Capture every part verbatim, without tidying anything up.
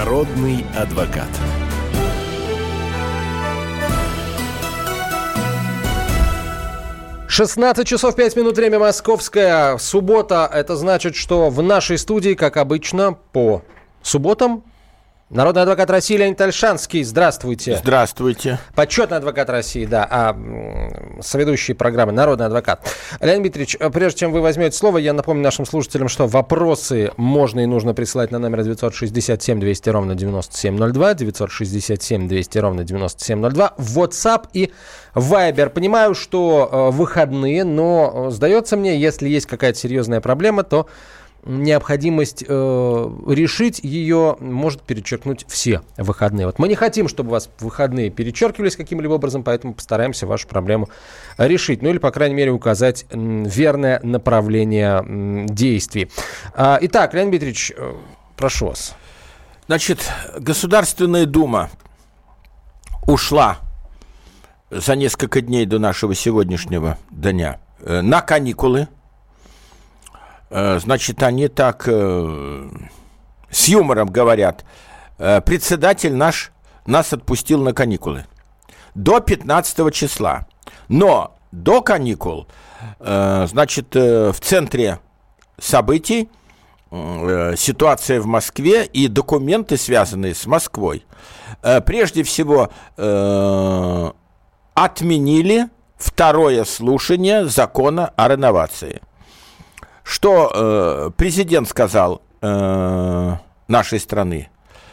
Народный адвокат. шестнадцать часов пять минут, время московское. Суббота, это значит, что в нашей студии, как обычно, по субботам народный адвокат России Леонид Ольшанский. Здравствуйте. Здравствуйте. Почетный адвокат России, да, а соведущий программы «Народный адвокат». Леонид Дмитриевич, прежде чем вы возьмете слово, я напомню нашим слушателям, что вопросы можно и нужно присылать на номер девятьсот шестьдесят семь двести ровно девяносто семь ноль два, девятьсот шестьдесят семь двести ровно девяносто семь ноль два, в WhatsApp и Viber. Понимаю, что э, выходные, но, сдается мне, если есть какая-то серьезная проблема, то необходимость э, решить ее может перечеркнуть все выходные. Вот мы не хотим, чтобы у вас выходные перечеркивались каким-либо образом, поэтому постараемся вашу проблему решить. Ну или, по крайней мере, указать м, верное направление м, действий. А, итак, Леонид Дмитриевич, э, прошу вас. Значит, Государственная Дума ушла за несколько дней до нашего сегодняшнего дня э, на каникулы. Значит, они так э, с юмором говорят: э, председатель наш нас отпустил на каникулы до пятнадцатого числа. Но до каникул, э, значит, э, в центре событий э, ситуация в Москве и документы, связанные с Москвой. Э, прежде всего, э, отменили второе слушание закона о реновации. Что э, президент сказал э, нашей страны?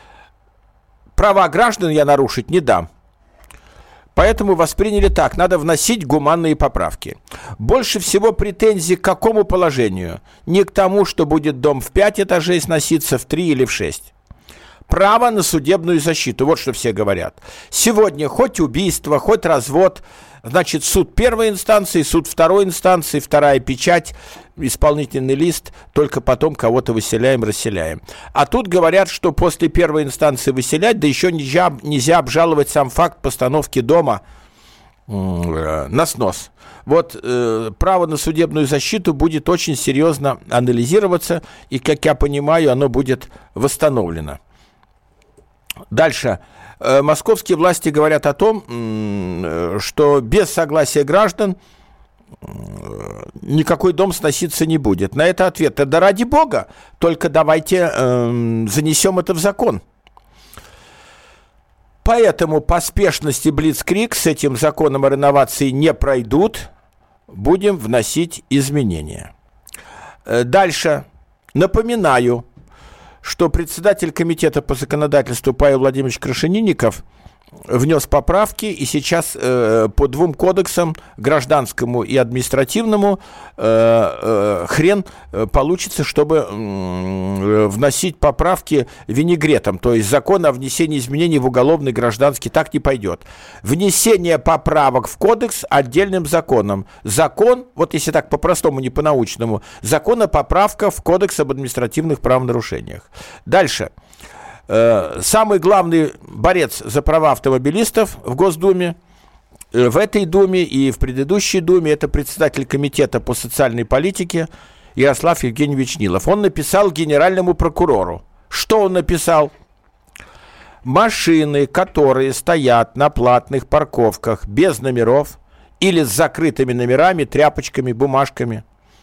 Права граждан я нарушить не дам. Поэтому восприняли так: надо вносить гуманные поправки. Больше всего претензий к какому положению? Не к тому, что будет дом в пять этажей сноситься, в три или в шесть. Право на судебную защиту. Вот что все говорят. Сегодня хоть убийство, хоть развод, значит, суд первой инстанции, суд второй инстанции, вторая печать, исполнительный лист, только потом кого-то выселяем, расселяем. А тут говорят, что после первой инстанции выселять, да еще нельзя, нельзя обжаловать сам факт постановки дома э, на снос. Вот э, право на судебную защиту будет очень серьезно анализироваться, и, как я понимаю, оно будет восстановлено. Дальше. Московские власти говорят о том, что без согласия граждан никакой дом сноситься не будет. На это ответ: да ради бога, только давайте э, занесем это в закон. Поэтому поспешность и блицкриг с этим законом о реновации не пройдут. Будем вносить изменения. Дальше. Напоминаю, что председатель комитета по законодательству Павел Владимирович Крашенинников внес поправки, и сейчас э, по двум кодексам, гражданскому и административному, э, э, хрен получится, чтобы э, вносить поправки винегретом, то есть закон о внесении изменений в уголовный, гражданский, так не пойдет. Внесение поправок в кодекс отдельным законом. Закон, вот если так по-простому, не по-научному, закон о поправках в кодекс об административных правонарушениях. Дальше. Самый главный борец за права автомобилистов в Госдуме, в этой Думе и в предыдущей Думе, это председатель комитета по социальной политике Ярослав Евгеньевич Нилов. Он написал генеральному прокурору. Что он написал? Машины, которые стоят на платных парковках без номеров или с закрытыми номерами, тряпочками, бумажками,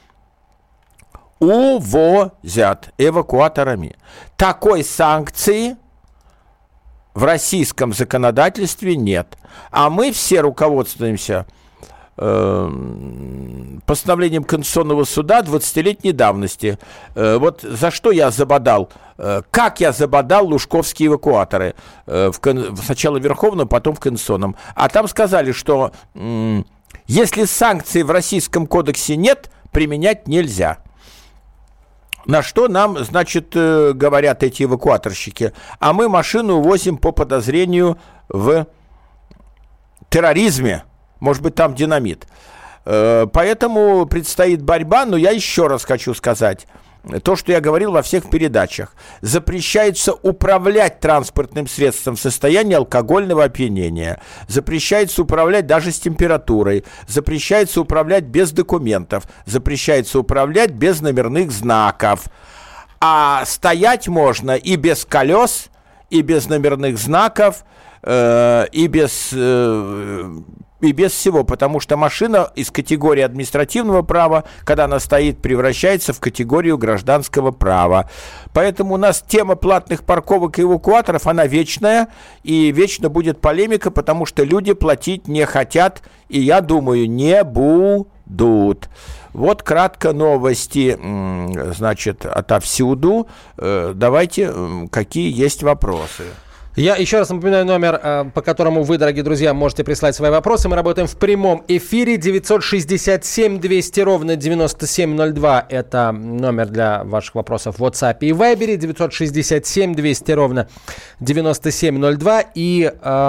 увозят эвакуаторами. Такой санкции в российском законодательстве нет. А мы все руководствуемся э, постановлением Конституционного суда двадцатилетней давности. Э, вот за что я забодал, э, как я забодал лужковские эвакуаторы. Э, в, сначала в Верховном, потом в Конституционном. А там сказали, что э, если санкций в Российском кодексе нет, применять нельзя. На что нам, значит, говорят эти эвакуаторщики: а мы машину увозим по подозрению в терроризме, может быть, там динамит. Поэтому предстоит борьба, но я еще раз хочу сказать то, что я говорил во всех передачах. Запрещается управлять транспортным средством в состоянии алкогольного опьянения. Запрещается управлять даже с температурой. Запрещается управлять без документов. Запрещается управлять без номерных знаков. А стоять можно и без колес, и без номерных знаков, э, и без... Э, и без всего, потому что машина из категории административного права, когда она стоит, превращается в категорию гражданского права. Поэтому у нас тема платных парковок и эвакуаторов, она вечная, и вечно будет полемика, потому что люди платить не хотят, и, я думаю, не будут. Вот кратко новости, значит, отовсюду. Давайте, какие есть вопросы. Я еще раз напоминаю номер, по которому вы, дорогие друзья, можете прислать свои вопросы. Мы работаем в прямом эфире. девятьсот шестьдесят семь двести ровно девяносто семь ноль два. Это номер для ваших вопросов в WhatsApp и Viber. девятьсот шестьдесят семь двести ровно девяносто семь ноль два. И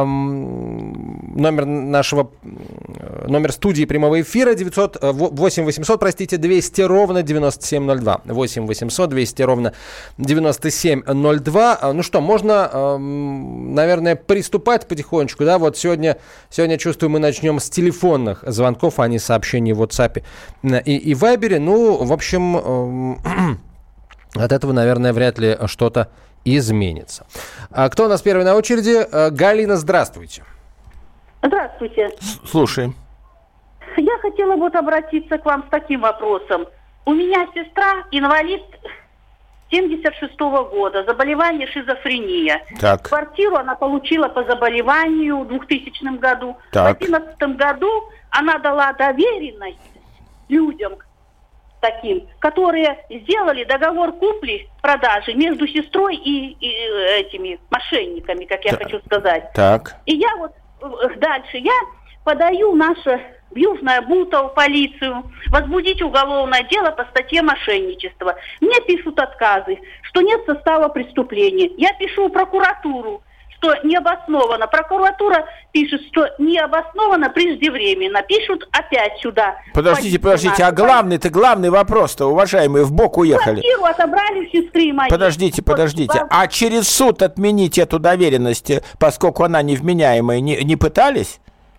эм, номер нашего, номер студии прямого эфира девятьсот, восемь восемьсот, простите, двести ровно девяносто семь ноль два. восемь восемьсот двести ровно девяносто семь ноль два. Ну что, можно... Эм, наверное, приступать потихонечку, да, вот сегодня, сегодня, чувствую, мы начнем с телефонных звонков, а не сообщений в WhatsApp и, и Viber. Ну, в общем, э, от этого, наверное, вряд ли что-то изменится. А кто у нас первый на очереди? Галина, здравствуйте. Здравствуйте. Слушаем. Я хотела вот обратиться к вам с таким вопросом. У меня сестра инвалид семьдесят шестого года, заболевание шизофрения. Так. Квартиру она получила по заболеванию в двухтысячном году. Так. В две тысячи одиннадцатом году она дала доверенность людям таким, которые сделали договор купли-продажи между сестрой и, и этими мошенниками, как я так. хочу сказать. Так. И я вот дальше, я подаю наше... в Южное Бутово, полицию, возбудить уголовное дело по статье мошенничества. Мне пишут отказы, что нет состава преступления. Я пишу в прокуратуру, что необоснованно. Прокуратура пишет, что необоснованно преждевременно. Пишут опять сюда. Подождите, подождите, а главный-то, главный вопрос-то, уважаемые, в бок уехали. Квартиру отобрали у сестры моей. Подождите, подождите. Вот, а через суд отменить эту доверенность, поскольку она невменяемая, не, не пытались?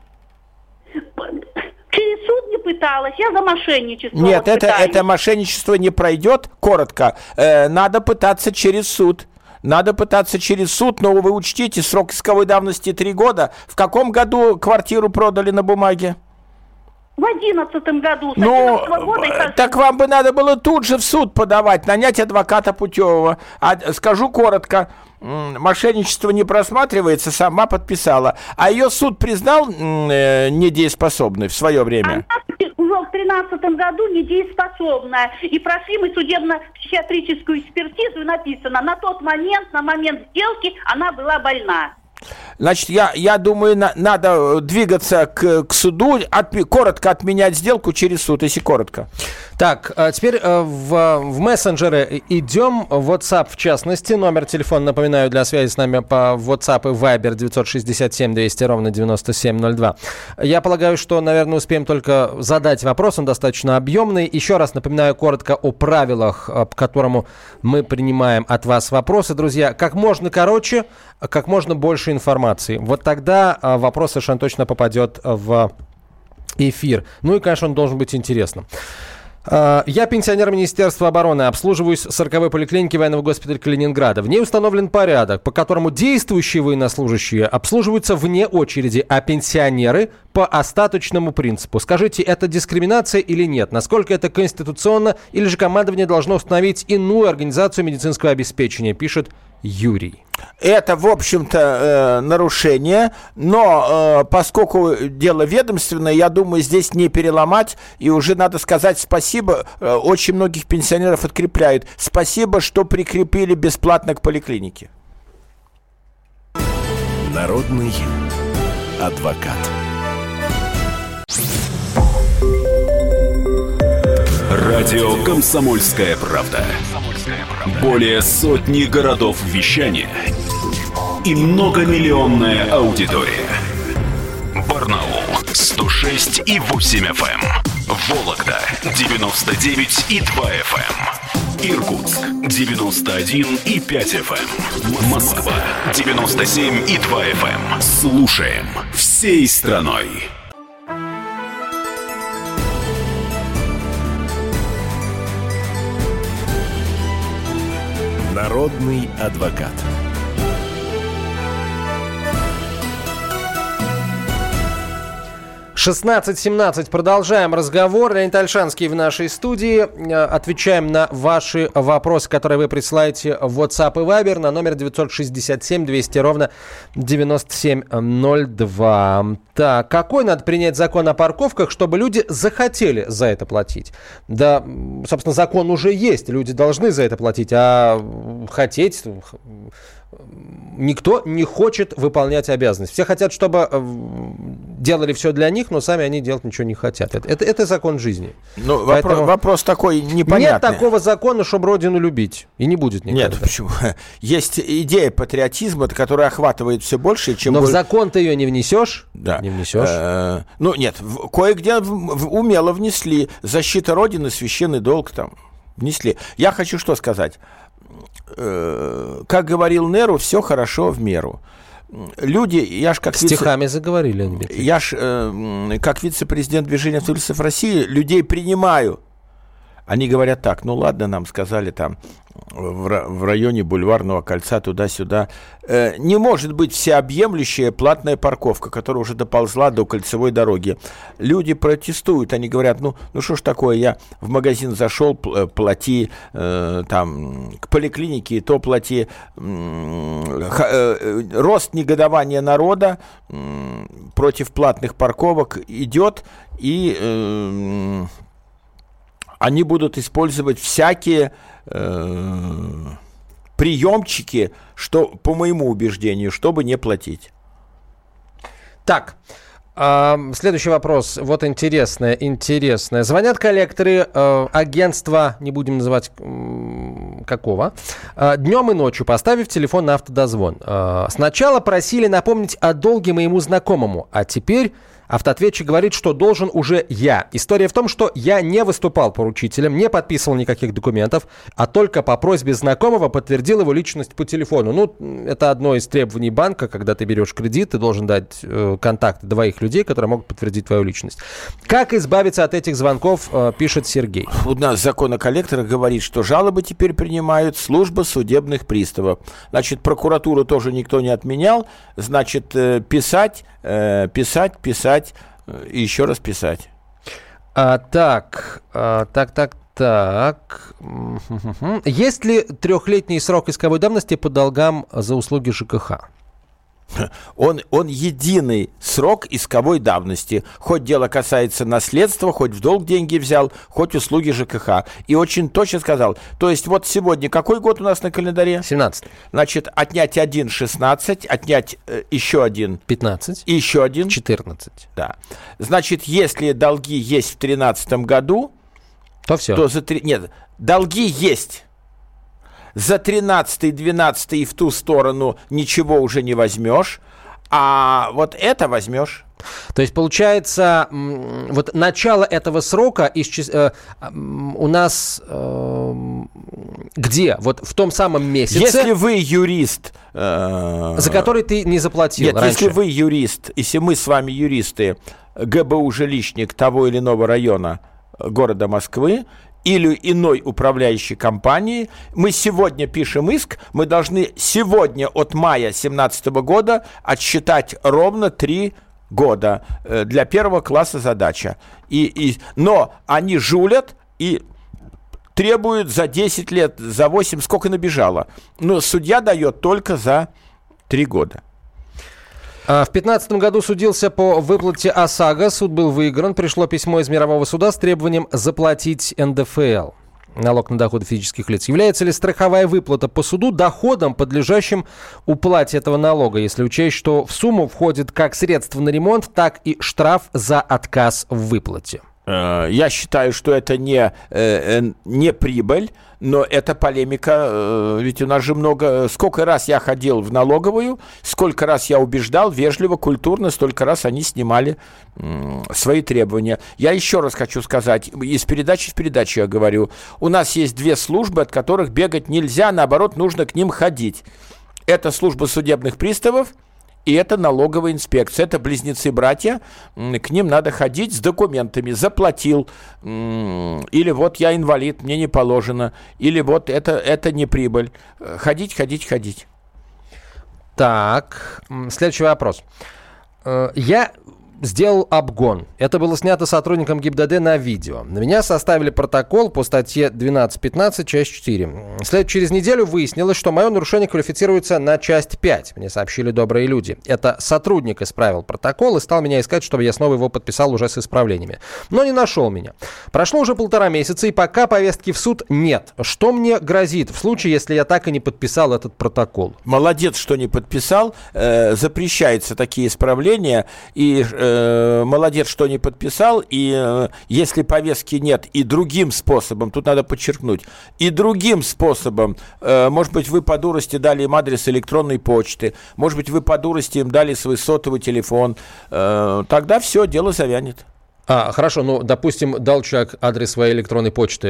Через суд не пыталась, я за мошенничество. Нет, вот это, это мошенничество не пройдет, коротко. Э, надо пытаться через суд. Надо пытаться через суд, но вы учтите, срок исковой давности три года. В каком году квартиру продали на бумаге? В одиннадцатом году. С ну, года так вам бы надо было тут же в суд подавать, нанять адвоката путевого. А, скажу коротко, мошенничество не просматривается, сама подписала. А ее суд признал э, недееспособной в свое время? Она уже в тринадцатом году недееспособная. И прошли мы судебно-психиатрическую экспертизу, и написано, на тот момент, на момент сделки она была больна. Значит, я, я думаю, на, надо двигаться к, к суду, от, коротко отменять сделку через суд, если коротко. Так, а теперь э, в, в мессенджеры идем. WhatsApp, в частности, номер телефона, напоминаю, для связи с нами по WhatsApp и Viber девятьсот шестьдесят семь двести ровно девяносто семь ноль два. Я полагаю, что, наверное, успеем только задать вопрос, он достаточно объемный. Еще раз напоминаю коротко о правилах, по которому мы принимаем от вас вопросы. Друзья, как можно короче, как можно больше информации. Вот тогда вопрос совершенно точно попадет в эфир. Ну и, конечно, он должен быть интересным. Я пенсионер Министерства обороны, обслуживаюсь в сороковой поликлинике военного госпиталя Калининграда. В ней установлен порядок, по которому действующие военнослужащие обслуживаются вне очереди, а пенсионеры по остаточному принципу. Скажите, это дискриминация или нет? Насколько это конституционно? Или же командование должно установить иную организацию медицинского обеспечения, пишет Юрий. Это, в общем-то, э, нарушение, но э, поскольку дело ведомственное, я думаю, здесь не переломать, и уже надо сказать спасибо, э, очень многих пенсионеров открепляют. Спасибо, что прикрепили бесплатно к поликлинике. Народный адвокат. Радио «Комсомольская правда». Более сотни городов вещания и многомиллионная аудитория. Барнаул сто шесть и восемь эф эм, Вологда девяносто девять и два эф эм, Иркутск девяносто один и пять эф эм, Москва девяносто семь и два эф эм. Слушаем всей страной. Народный адвокат. шестнадцать семнадцать. Продолжаем разговор. Леонид Ольшанский в нашей студии. Отвечаем на ваши вопросы, которые вы присылаете в WhatsApp и Viber на номер девятьсот шестьдесят семь двести ровно девяносто семь ноль два. Так, какой надо принять закон о парковках, чтобы люди захотели за это платить? Да, собственно, закон уже есть. Люди должны за это платить, а хотеть... Никто не хочет выполнять обязанность. Все хотят, чтобы делали все для них, но сами они делать ничего не хотят. Это, это, это закон жизни. Ну, вопрос, вопрос такой непонятный. Нет такого закона, чтобы родину любить. И не будет никогда. Нет, почему? Есть идея патриотизма, которая охватывает все больше, чем... Но более... в закон ты ее не внесешь? Да. Не внесешь? Э-э- ну, нет, в- кое-где в- в- умело внесли. Защита Родины, священный долг там внесли. Я хочу что сказать. Как говорил Неру, все хорошо в меру. Люди, я ж как стихами вице... заговорили, Дмитрий. Я ж э, как вице-президент движения туристов России людей принимаю. Они говорят так: ну ладно, нам сказали там в, в районе Бульварного кольца туда-сюда. Э, не может быть всеобъемлющая платная парковка, которая уже доползла до кольцевой дороги. Люди протестуют, они говорят: ну, ну что ж такое, я в магазин зашел, плати, э, там, к поликлинике, то плати. Э, э, рост негодования народа э, против платных парковок идет, и... Э, они будут использовать всякие э, приемчики, что, по моему убеждению, чтобы не платить. Так, э, следующий вопрос. Вот интересное, интересное. Звонят коллекторы э, агентства, не будем называть э, какого, э, днем и ночью, поставив телефон на автодозвон. Э, сначала просили напомнить о долге моему знакомому, а теперь... Автоответчик говорит, что должен уже я. История в том, что я не выступал поручителем, не подписывал никаких документов, а только по просьбе знакомого подтвердил его личность по телефону. Ну, это одно из требований банка, когда ты берешь кредит, ты должен дать э, контакты двоих людей, которые могут подтвердить твою личность. Как избавиться от этих звонков, э, пишет Сергей. У нас закон о коллекторах говорит, что жалобы теперь принимают служба судебных приставов. Значит, прокуратуру тоже никто не отменял. Значит, э, писать, э, писать, писать. И еще раз писать. А, так, а, так, так, так. Есть ли трехлетний срок исковой давности по долгам за услуги ЖКХ? Он, он единый срок исковой давности. Хоть дело касается наследства, хоть в долг деньги взял, хоть услуги ЖКХ. И очень точно сказал. То есть вот сегодня какой год у нас на календаре? семнадцатый. Значит, отнять один шестнадцать, отнять э, еще один пятнадцать. И еще один четырнадцать. Да. Значит, если долги есть в тринадцатом году, то все. То за три... Нет, долги есть. За тринадцатый, двенадцатый и в ту сторону ничего уже не возьмешь, а вот это возьмешь. То есть, получается, вот начало этого срока исчез... э, у нас э, где? Вот в том самом месяце... Если вы юрист... Э, за который ты не заплатил Нет, раньше. если вы юрист, если мы с вами юристы, ГБУ жилищник того или иного района города Москвы, или иной управляющей компании, мы сегодня пишем иск, мы должны сегодня от мая две тысячи семнадцатого года отсчитать ровно три года. Для первого класса задача. И, и, но они жулят и требуют за десять лет, за восемь, сколько набежало. Но судья дает только за три года. В две тысячи пятнадцатом году судился по выплате ОСАГО. Суд был выигран. Пришло письмо из мирового суда с требованием заплатить эн дэ эф эл. Налог на доходы физических лиц. Является ли страховая выплата по суду доходом, подлежащим уплате этого налога, если учесть, что в сумму входит как средства на ремонт, так и штраф за отказ в выплате? Я считаю, что это не, не прибыль, но это полемика, ведь у нас же много... Сколько раз я ходил в налоговую, сколько раз я убеждал, вежливо, культурно, столько раз они снимали свои требования. Я еще раз хочу сказать, из передачи в передачу я говорю, у нас есть две службы, от которых бегать нельзя, наоборот, нужно к ним ходить. Это служба судебных приставов, и это налоговая инспекция, это близнецы-братья, к ним надо ходить с документами, заплатил, или вот я инвалид, мне не положено, или вот это, это не прибыль. Ходить, ходить, ходить. Так, следующий вопрос. Я сделал обгон. Это было снято сотрудником ГИБДД на видео. На меня составили протокол по статье двенадцать пятнадцать, часть четыре. След через неделю выяснилось, что мое нарушение квалифицируется на часть пять. Мне сообщили добрые люди. Это сотрудник исправил протокол и стал меня искать, чтобы я снова его подписал уже с исправлениями. Но не нашел меня. Прошло уже полтора месяца, и пока повестки в суд нет. Что мне грозит в случае, если я так и не подписал этот протокол? Молодец, что не подписал. Э, запрещаются такие исправления. И э, молодец, что не подписал. И э, если повестки нет, и другим способом, тут надо подчеркнуть, и другим способом, э, может быть, вы по дурости дали им адрес электронной почты, может быть, вы по дурости им дали свой сотовый телефон, э, тогда все, дело завянет. А, хорошо, ну, допустим, дал человек адрес своей электронной почты.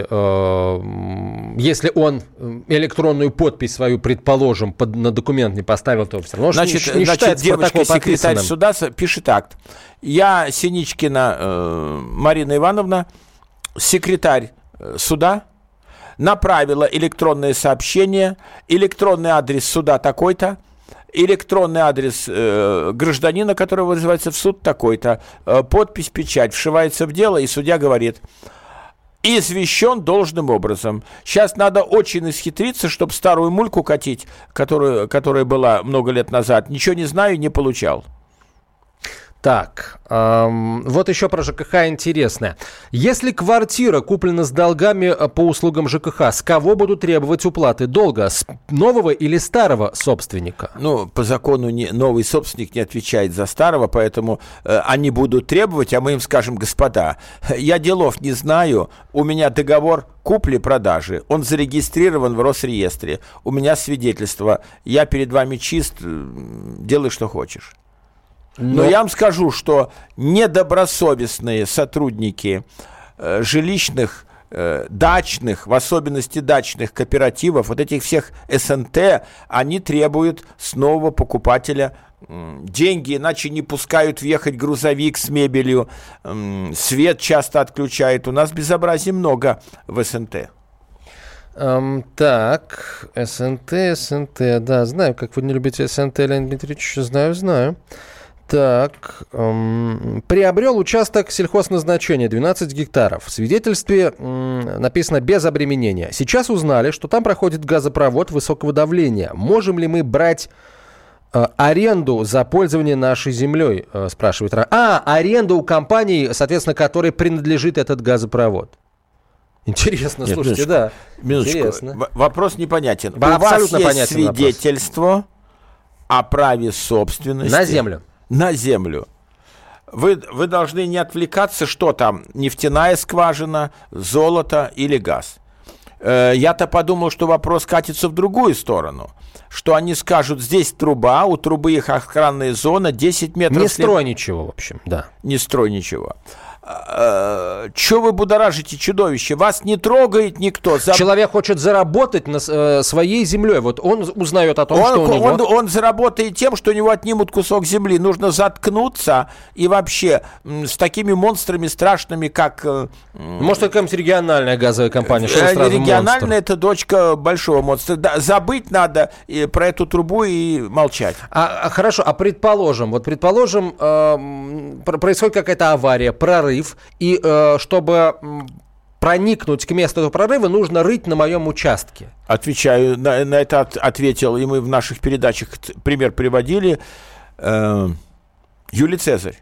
Если он электронную подпись свою, предположим, под, на документ не поставил, то все равно значит, не, не значит, девочка-секретарь подписанным. суда пишет акт. Я, Синичкина э, Марина Ивановна, секретарь суда, направила электронное сообщение, электронный адрес суда такой-то, электронный адрес э, гражданина, который вызывается в суд, такой-то, э, подпись, печать, вшивается в дело, и судья говорит: извещен должным образом. Сейчас надо очень исхитриться, чтобы старую мульку катить, которую, которая была много лет назад. Ничего не знаю, не получал. Так, эм, вот еще про ЖКХ интересное. Если квартира куплена с долгами по услугам ЖКХ, с кого будут требовать уплаты долга? С нового или старого собственника? Ну, по закону не, новый собственник не отвечает за старого, поэтому э, они будут требовать, а мы им скажем: господа, я делов не знаю, у меня договор купли-продажи, он зарегистрирован в Росреестре, у меня свидетельство, я перед вами чист, делай, что хочешь. Но, Но я вам скажу, что недобросовестные сотрудники э, жилищных, э, дачных, в особенности дачных кооперативов, вот этих всех эс эн тэ, они требуют с нового покупателя э, деньги, иначе не пускают въехать грузовик с мебелью, э, свет часто отключают. У нас безобразий много в эс эн тэ. Um, так, эс эн тэ, эс эн тэ, да, знаю, как вы не любите эс эн тэ, Леонид Дмитриевич, знаю, знаю. Так, эм, приобрел участок сельхозназначения двенадцать гектаров. В свидетельстве эм, написано без обременения. Сейчас узнали, что там проходит газопровод высокого давления. Можем ли мы брать э, аренду за пользование нашей землей, э, спрашивает. А, аренду у компании, соответственно, которой принадлежит этот газопровод. Интересно, Нет, слушайте, минуточку, да. Минуточку. Интересно. В- вопрос непонятен. Ба- у вас есть понятен свидетельство вопрос. О праве собственности на землю. На землю. Вы, вы должны не отвлекаться, что там, нефтяная скважина, золото или газ. Э, я-то подумал, что вопрос катится в другую сторону. Что они скажут: здесь труба, у трубы их охранная зона, десять метров... Не след... строй ничего, в общем, да. Не строй ничего. Че вы будоражите чудовище? Вас не трогает никто. За... Человек хочет заработать на э, своей землей. Вот он узнает о том, он, что у него... Он, он заработает тем, что у него отнимут кусок земли. Нужно заткнуться. И вообще с такими монстрами страшными, как... Может, это какая-нибудь региональная газовая компания? Что региональная монстр? Это дочка большого монстра. Да, забыть надо и про эту трубу и молчать. А, а, хорошо, а предположим, вот предположим, э, происходит какая-то авария, прорыв, и э, чтобы проникнуть к месту этого прорыва, нужно рыть на моем участке. Отвечаю, на, на это от, ответил, и мы в наших передачах пример приводили. Э, Юлий Цезарь.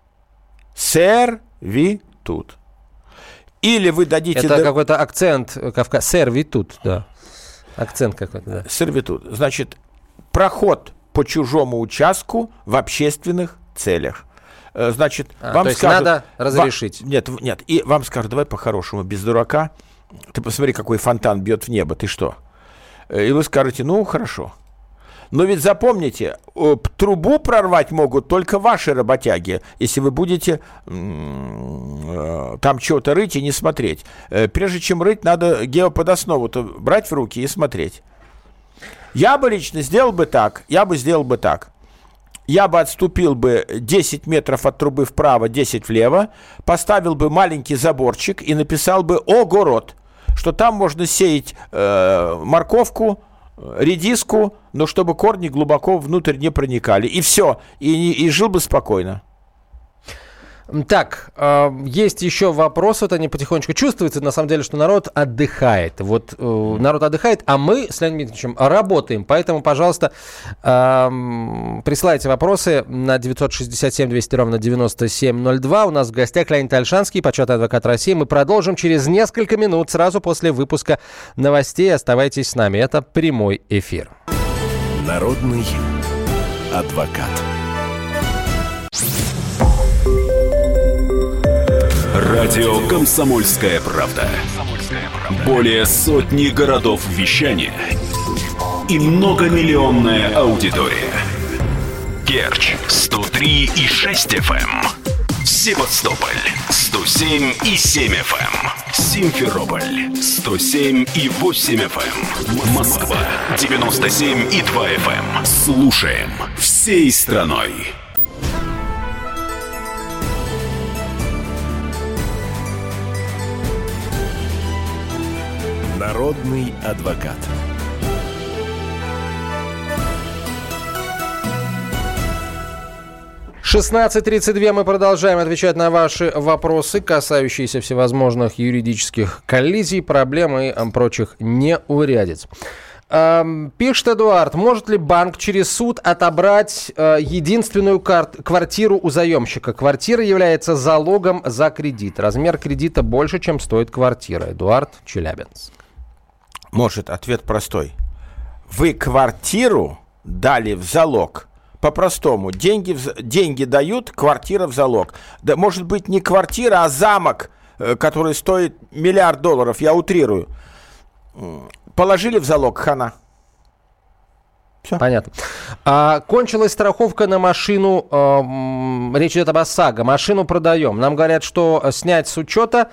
Сервитут. Или вы дадите... Это до... какой-то акцент Кавказ. Сервитут, да. Акцент какой-то, да. Сервитут. Значит, проход по чужому участку в общественных целях. Значит, а, вам то есть скажут, надо разрешить. Вам, нет, нет. И вам скажут: давай по-хорошему, без дурака. Ты посмотри, какой фонтан бьет в небо. Ты что? И вы скажете: ну, хорошо. Но ведь запомните, трубу прорвать могут только ваши работяги, если вы будете там чего-то рыть и не смотреть. Прежде чем рыть, надо геоподоснову-то брать в руки и смотреть. Я бы лично сделал бы так. Я бы сделал бы так. Я бы отступил бы десять метров от трубы вправо, десять влево, поставил бы маленький заборчик и написал бы «Огород», что там можно сеять э, морковку, редиску, но чтобы корни глубоко внутрь не проникали. И все. И, и жил бы спокойно. Так, э, есть еще вопрос, вот они потихонечку чувствуются, на самом деле, что народ отдыхает. Вот э, народ отдыхает, а мы с Леонидом Дмитриевичем работаем. Поэтому, пожалуйста, э, присылайте вопросы на девять шесть семь двести ровно девяносто семь ноль два. У нас в гостях Леонид Ольшанский, почетный адвокат России. Мы продолжим через несколько минут, сразу после выпуска новостей. Оставайтесь с нами. Это прямой эфир. Народный адвокат. Радио «Комсомольская правда». Более сотни городов вещания и многомиллионная аудитория. Керчь сто три и шесть эф эм, Севастополь сто семь и семь эф эм, Симферополь сто семь и восемь эф эм, Москва девяносто семь и два эф эм. Слушаем всей страной. Народный адвокат. шестнадцать тридцать два мы продолжаем отвечать на ваши вопросы, касающиеся всевозможных юридических коллизий, проблем и прочих неурядиц. Эм, пишет Эдуард, может ли банк через суд отобрать э, единственную кар- квартиру у заемщика? Квартира является залогом за кредит. Размер кредита больше, чем стоит квартира. Эдуард, Челябинск. Может, ответ простой. Вы квартиру дали в залог. По-простому. Деньги, в, деньги дают, квартира в залог. Да, может быть, не квартира, а замок, который стоит миллиард долларов. Я утрирую. Положили в залог, хана. Все. Понятно. А, кончилась страховка на машину. А, речь идет об ОСАГО. Машину продаем. Нам говорят, что снять с учета...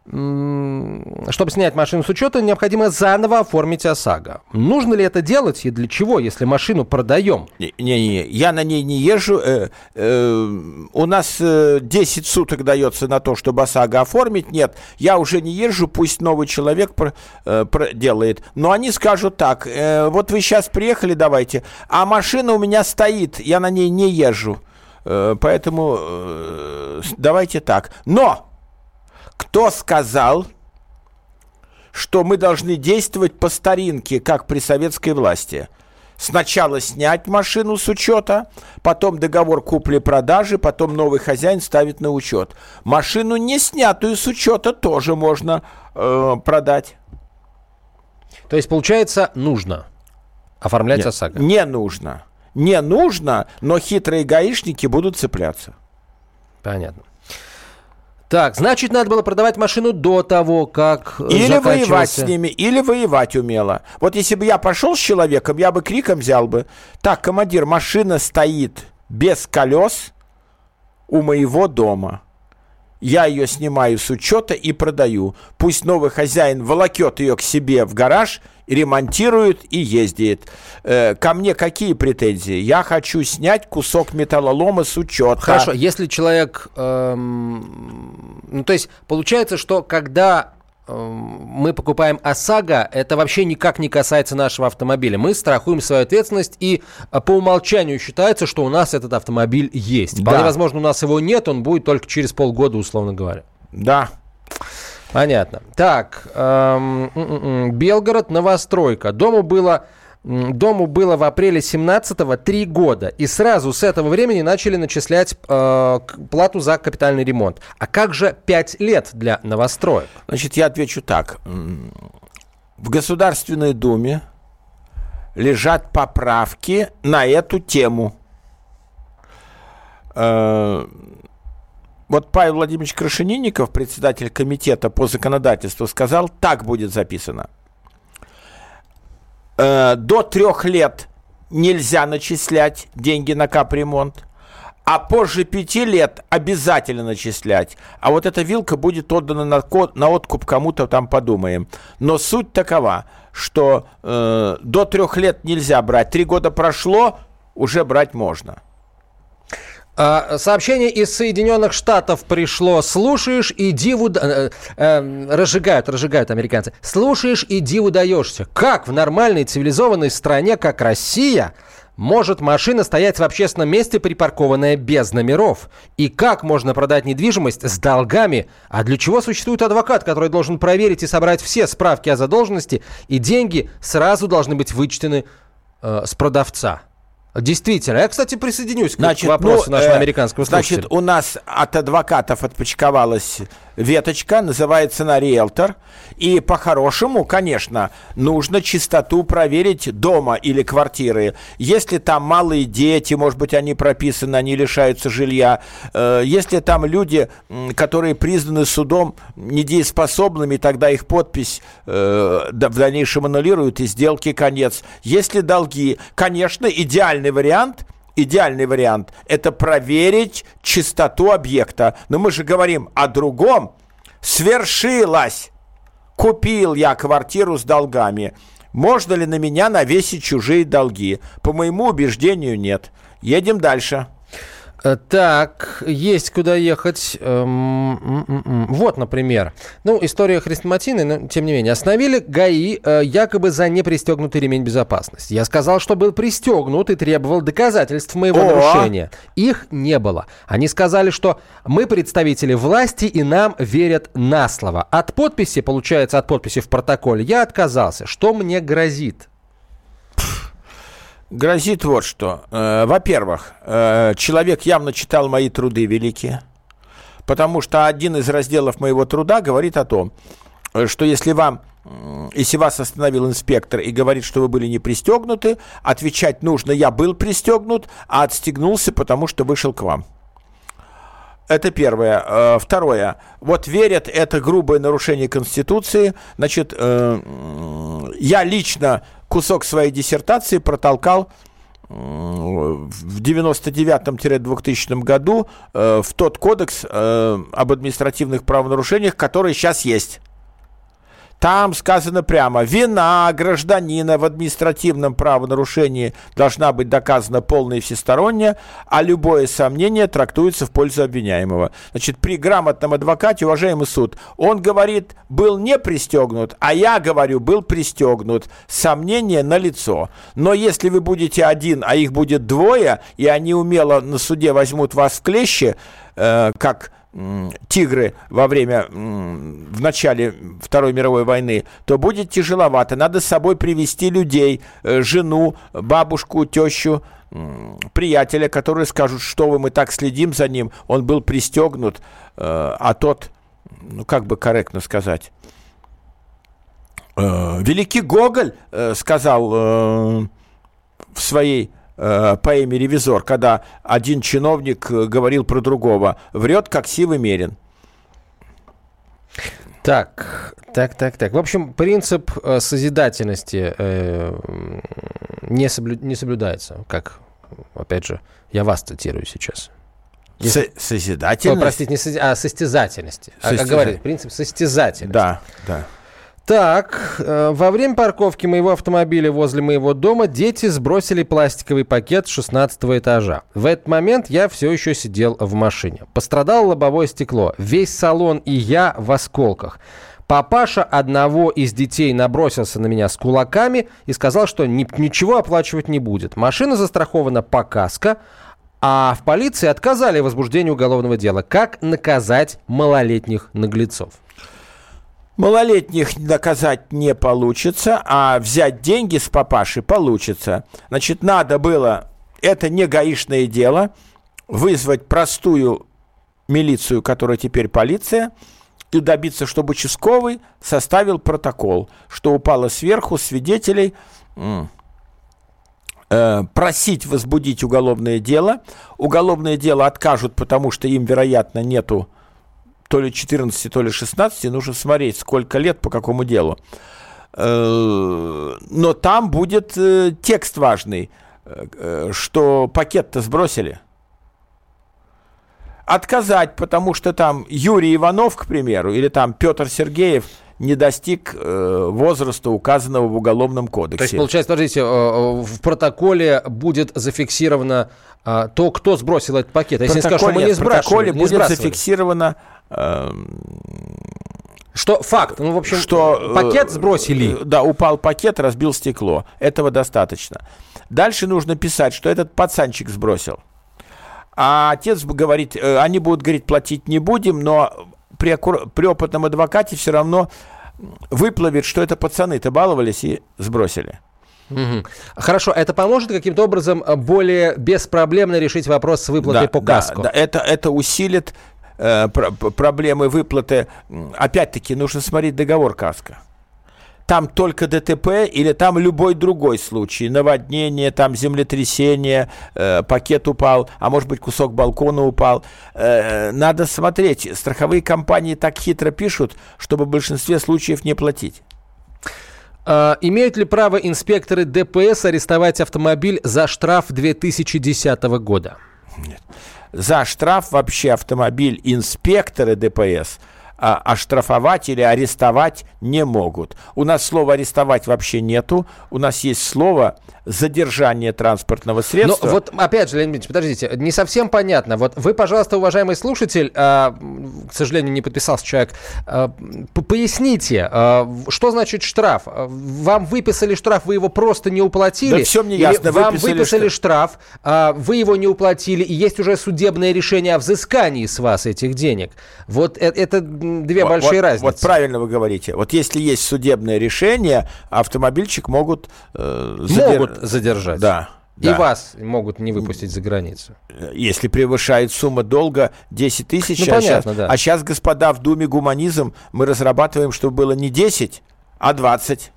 Чтобы снять машину с учета, необходимо заново оформить ОСАГО. Нужно ли это делать и для чего, если машину продаем? Не-не-не, я на ней не езжу. Э, э, у нас э, десять суток дается на то, чтобы ОСАГО оформить. Нет, я уже не езжу, пусть новый человек про, э, про, делает. Но они скажут так, э, вот вы сейчас приехали, давайте, а машина у меня стоит, я на ней не езжу. Э, поэтому э, давайте так. Но! Кто сказал, что мы должны действовать по старинке, как при советской власти? Сначала снять машину с учета, потом договор купли-продажи, потом новый хозяин ставит на учет. Машину, не снятую с учета, тоже можно э, продать. То есть, получается, нужно оформлять Нет, ОСАГО? Не нужно. Не нужно, но хитрые гаишники будут цепляться. Понятно. Так, значит, надо было продавать машину до того, как Или заканчивался... воевать с ними, или воевать умело. Вот если бы я пошел с человеком, я бы криком взял бы. Так, командир, машина стоит без колес у моего дома. Я ее снимаю с учета и продаю. Пусть новый хозяин волокет ее к себе в гараж, ремонтирует и ездит. Э, ко мне какие претензии? Я хочу снять кусок металлолома с учета. Хорошо, если человек... Эм, ну, то есть, получается, что когда эм, мы покупаем ОСАГО, это вообще никак не касается нашего автомобиля. Мы страхуем свою ответственность, и э, по умолчанию считается, что у нас этот автомобиль есть. Вполне да. возможно, у нас его нет, он будет только через полгода, условно говоря. Да. Понятно. Так, эм, Белгород, новостройка. Дому было, дому было в апреле семнадцатого три года. И сразу с этого времени начали начислять э, плату за капитальный ремонт. А как же пять лет для новостроек? Значит, я отвечу так. В Государственной Думе лежат поправки на эту тему. Э, Вот Павел Владимирович Крашенинников, председатель комитета по законодательству, сказал, так будет записано. Э, до трех лет нельзя начислять деньги на капремонт, а позже пяти лет обязательно начислять. А вот эта вилка будет отдана на, на откуп кому-то, там подумаем. Но суть такова, что э, до трех лет нельзя брать. Три года прошло, уже брать можно. Сообщение из Соединенных Штатов пришло. Слушаешь и диву... Э, э, разжигают, разжигают американцы. Слушаешь и диву даешься. Как в нормальной цивилизованной стране, как Россия, может машина стоять в общественном месте, припаркованная без номеров? И как можно продать недвижимость с долгами? А для чего существует адвокат, который должен проверить и собрать все справки о задолженности, и деньги сразу должны быть вычтены э, с продавца? Действительно. Я, кстати, присоединюсь к, значит, к вопросу ну, нашего американского слушателя. Значит, у нас от адвокатов отпочковалась веточка, называется она риэлтор. И по-хорошему, конечно, нужно чистоту проверить дома или квартиры. Если там малые дети, может быть, они прописаны, они лишаются жилья. Если там люди, которые признаны судом недееспособными, тогда их подпись в дальнейшем аннулируют, и сделки конец. Если долги, конечно, идеальный вариант, идеальный вариант – это проверить чистоту объекта. Но мы же говорим о другом. Свершилось. Купил я квартиру с долгами. Можно ли на меня навесить чужие долги? По моему убеждению, нет. Едем дальше. Так, есть куда ехать. Вот, например. Ну, история хрестоматийная, но тем не менее. Остановили ГАИ якобы за непристегнутый ремень безопасности. Я сказал, что был пристегнут и требовал доказательств моего О! нарушения. Их не было. Они сказали, что мы представители власти и нам верят на слово. От подписи, получается, от подписи в протоколе я отказался. Что мне грозит? Грозит вот что. Э, во-первых, э, человек явно читал мои труды великие, потому что один из разделов моего труда говорит о том, что если вам, если вас остановил инспектор и говорит, что вы были не пристегнуты, отвечать нужно: я был пристегнут, а отстегнулся, потому что вышел к вам. Это первое. Э, второе. Вот верят, это грубое нарушение Конституции. Значит, э, я лично кусок своей диссертации протолкал в девяносто девятом — двухтысячном году э, в тот кодекс э, об административных правонарушениях, который сейчас есть. Там сказано прямо: вина гражданина в административном правонарушении должна быть доказана полно и всесторонне, а любое сомнение трактуется в пользу обвиняемого. Значит, при грамотном адвокате, уважаемый суд, он говорит: был не пристегнут, а я говорю: был пристегнут. Сомнение налицо. Но если вы будете один, а их будет двое, и они умело на суде возьмут вас в клещи, э, как тигры во время, в начале Второй мировой войны, то будет тяжеловато. Надо с собой привести людей, жену, бабушку, тещу, приятеля, которые скажут: что вы, мы так следим за ним, он был пристегнут, а тот, ну как бы корректно сказать, великий Гоголь сказал в своей поэме «Ревизор», когда один чиновник говорил про другого: врет, как сивый мерин. Так, так, так, так. В общем, принцип э, созидательности э, не, соблю, не соблюдается. Как, опять же, я вас цитирую сейчас. Если... Созидательность? О, простите, не сози... а состязательности. Состяза... А, как говорили, принцип состязательности. Да, да. Так, э, во время парковки моего автомобиля возле моего дома дети сбросили пластиковый пакет с шестнадцатого этажа. В этот момент я все еще сидел в машине. Пострадало лобовое стекло. Весь салон и я в осколках. Папаша одного из детей набросился на меня с кулаками и сказал, что ни, ничего оплачивать не будет. Машина застрахована по каско, а в полиции отказали в возбуждении уголовного дела. Как наказать малолетних наглецов? Малолетних наказать не получится, а взять деньги с папаши получится. Значит, надо было, это не гаишное дело, вызвать простую милицию, которая теперь полиция, и добиться, чтобы участковый составил протокол, что упало сверху свидетелей, э, просить возбудить уголовное дело. Уголовное дело откажут, потому что им, вероятно, нету то ли четырнадцати, то ли шестнадцати, нужно смотреть, сколько лет, по какому делу. Но там будет текст важный, что пакет-то сбросили. Отказать, потому что там Юрий Иванов, к примеру, или там Петр Сергеев не достиг э, возраста, указанного в Уголовном кодексе. То есть, получается, подождите, э, в протоколе будет зафиксировано э, то, кто сбросил этот пакет. А если скажут, что мы не сбрасывали, в протоколе будет зафиксировано... Э, Что факт? Ну, в общем, что, пакет сбросили. Да, упал пакет, разбил стекло. Этого достаточно. Дальше нужно писать, что этот пацанчик сбросил. А отец говорит, они будут говорить, платить не будем, но при, при опытном адвокате все равно выплывет, что это пацаны-то баловались и сбросили. Угу. Хорошо, это поможет каким-то образом более беспроблемно решить вопрос с выплатой да, по каско? Да, да, это, это усилит э, про- проблемы выплаты. Опять-таки, нужно смотреть договор каско. Там только ДТП или там любой другой случай. Наводнение, там землетрясение, э, пакет упал, а может быть кусок балкона упал. Э, надо смотреть. Страховые компании так хитро пишут, чтобы в большинстве случаев не платить. А, имеют ли право инспекторы ДПС арестовать автомобиль за штраф две тысячи десятого года? Нет. За штраф вообще автомобиль инспекторы ДПС а, оштрафовать или арестовать не могут. У нас слова «арестовать» вообще нету. У нас есть слово «задержание транспортного средства». Но вот опять же, Леонид Ильич, подождите, не совсем понятно. Вот вы, пожалуйста, уважаемый слушатель, а, к сожалению, не подписался человек, а, поясните, а, что значит штраф? Вам выписали штраф, вы его просто не уплатили? Да все мне ясно. Вам выписали выписали штраф, штраф а, вы его не уплатили, и есть уже судебное решение о взыскании с вас этих денег. Вот это, это две вот, большие вот, разницы. Вот правильно вы говорите. Вот если есть судебное решение, автомобильчик могут... Э, задер... Могут задержать. Да. И да. вас могут не выпустить за границу. Если превышает сумма долга десять тысяч. Ну, а, понятно, сейчас, да. а сейчас, господа, в Думе гуманизм мы разрабатываем, чтобы было не десять, а двадцать.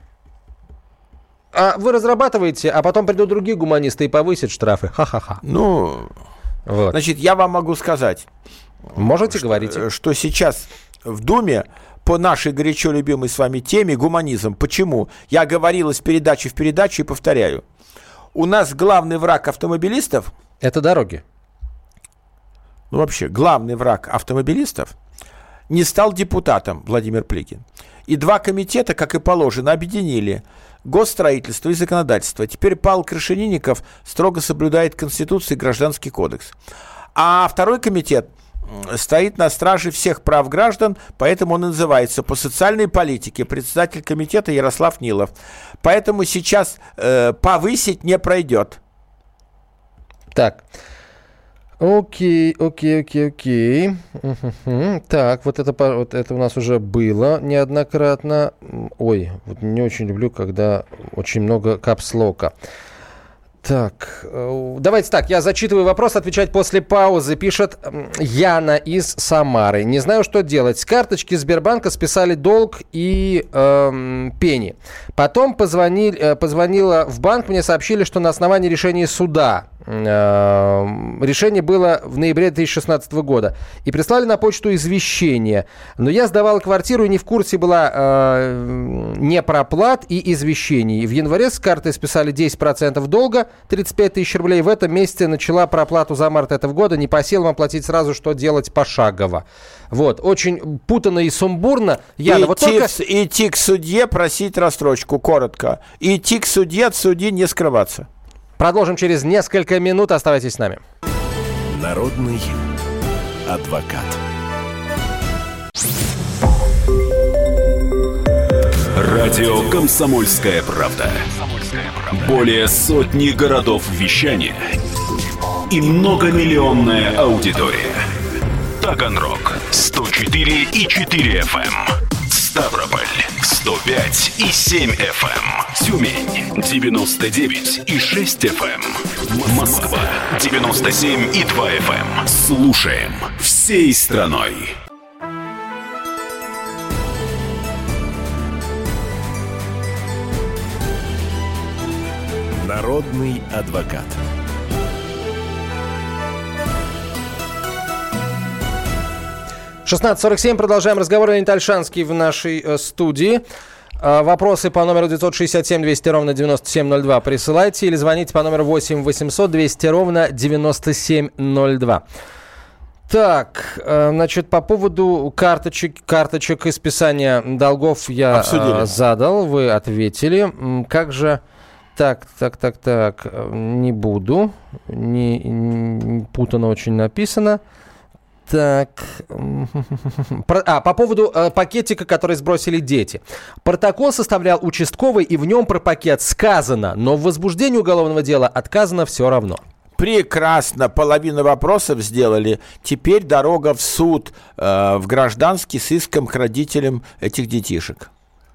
А вы разрабатываете, а потом придут другие гуманисты и повысят штрафы. Ха-ха-ха. Ну, вот. Значит, я вам могу сказать. Можете что, говорить. Что сейчас в Думе по нашей горячо любимой с вами теме гуманизм. Почему? Я говорил из передачи в передачу и повторяю. У нас главный враг автомобилистов... Это дороги. Ну, вообще, главный враг автомобилистов не стал депутатом Владимир Плигин. И два комитета, как и положено, объединили госстроительство и законодательство. Теперь Павел Крашенинников строго соблюдает Конституцию и Гражданский кодекс. А второй комитет стоит на страже всех прав граждан, поэтому он и называется по социальной политике, председатель комитета Ярослав Нилов. Поэтому сейчас э, повысить не пройдет. Так. Окей, окей, окей, окей. Угу. Так, вот это, вот это у нас уже было неоднократно. Ой, вот не очень люблю, когда очень много капслока. Так, давайте так, я зачитываю вопрос, отвечать после паузы. Пишет Яна из Самары. Не знаю, что делать. С карточки Сбербанка списали долг и э, пени. Потом позвонили, позвонила в банк, мне сообщили, что на основании решения суда. Э, решение было в ноябре две тысячи шестнадцатого года. И прислали на почту извещение. Но я сдавала квартиру и не в курсе была э, непроплат и извещений. В январе с карты списали десять процентов долга, тридцать пять тысяч рублей. В этом месяце начала проплату за март этого года. Не по силам оплатить сразу, что делать пошагово. Вот. Очень путанно и сумбурно. Яна, идти, вот только... к, идти к судье, просить рассрочку, коротко. Идти к судье, от судьи не скрываться. Продолжим через несколько минут. Оставайтесь с нами. Народный адвокат. Радио «Комсомольская правда». Более сотни городов вещания и многомиллионная аудитория. Таганрог сто четыре и четыре эф эм, Ставрополь сто пять и семь эф эм, Тюмень девяносто девять и шесть эф эм, Москва девяносто семь и два эф эм. Слушаем всей страной. Народный адвокат. шестнадцать сорок семь. Продолжаем разговор. Леонид Ольшанский в нашей э, студии. Э, вопросы по номеру девятьсот шестьдесят семь двести ровно девяносто семь ноль два присылайте или звоните по номеру восемь восемьсот двести ровно девяносто семь ноль два. Так, э, значит, по поводу карточек, карточек и списания долгов я э, задал, вы ответили. Как же... Так, так, так, так, не буду. Не, не, путано очень написано. Так, а, по поводу э, пакетика, который сбросили дети. Протокол составлял участковый, и в нем про пакет сказано, но в возбуждении уголовного дела отказано все равно. Прекрасно, половину вопросов сделали. Теперь дорога в суд, э, в гражданский с иском к родителям этих детишек.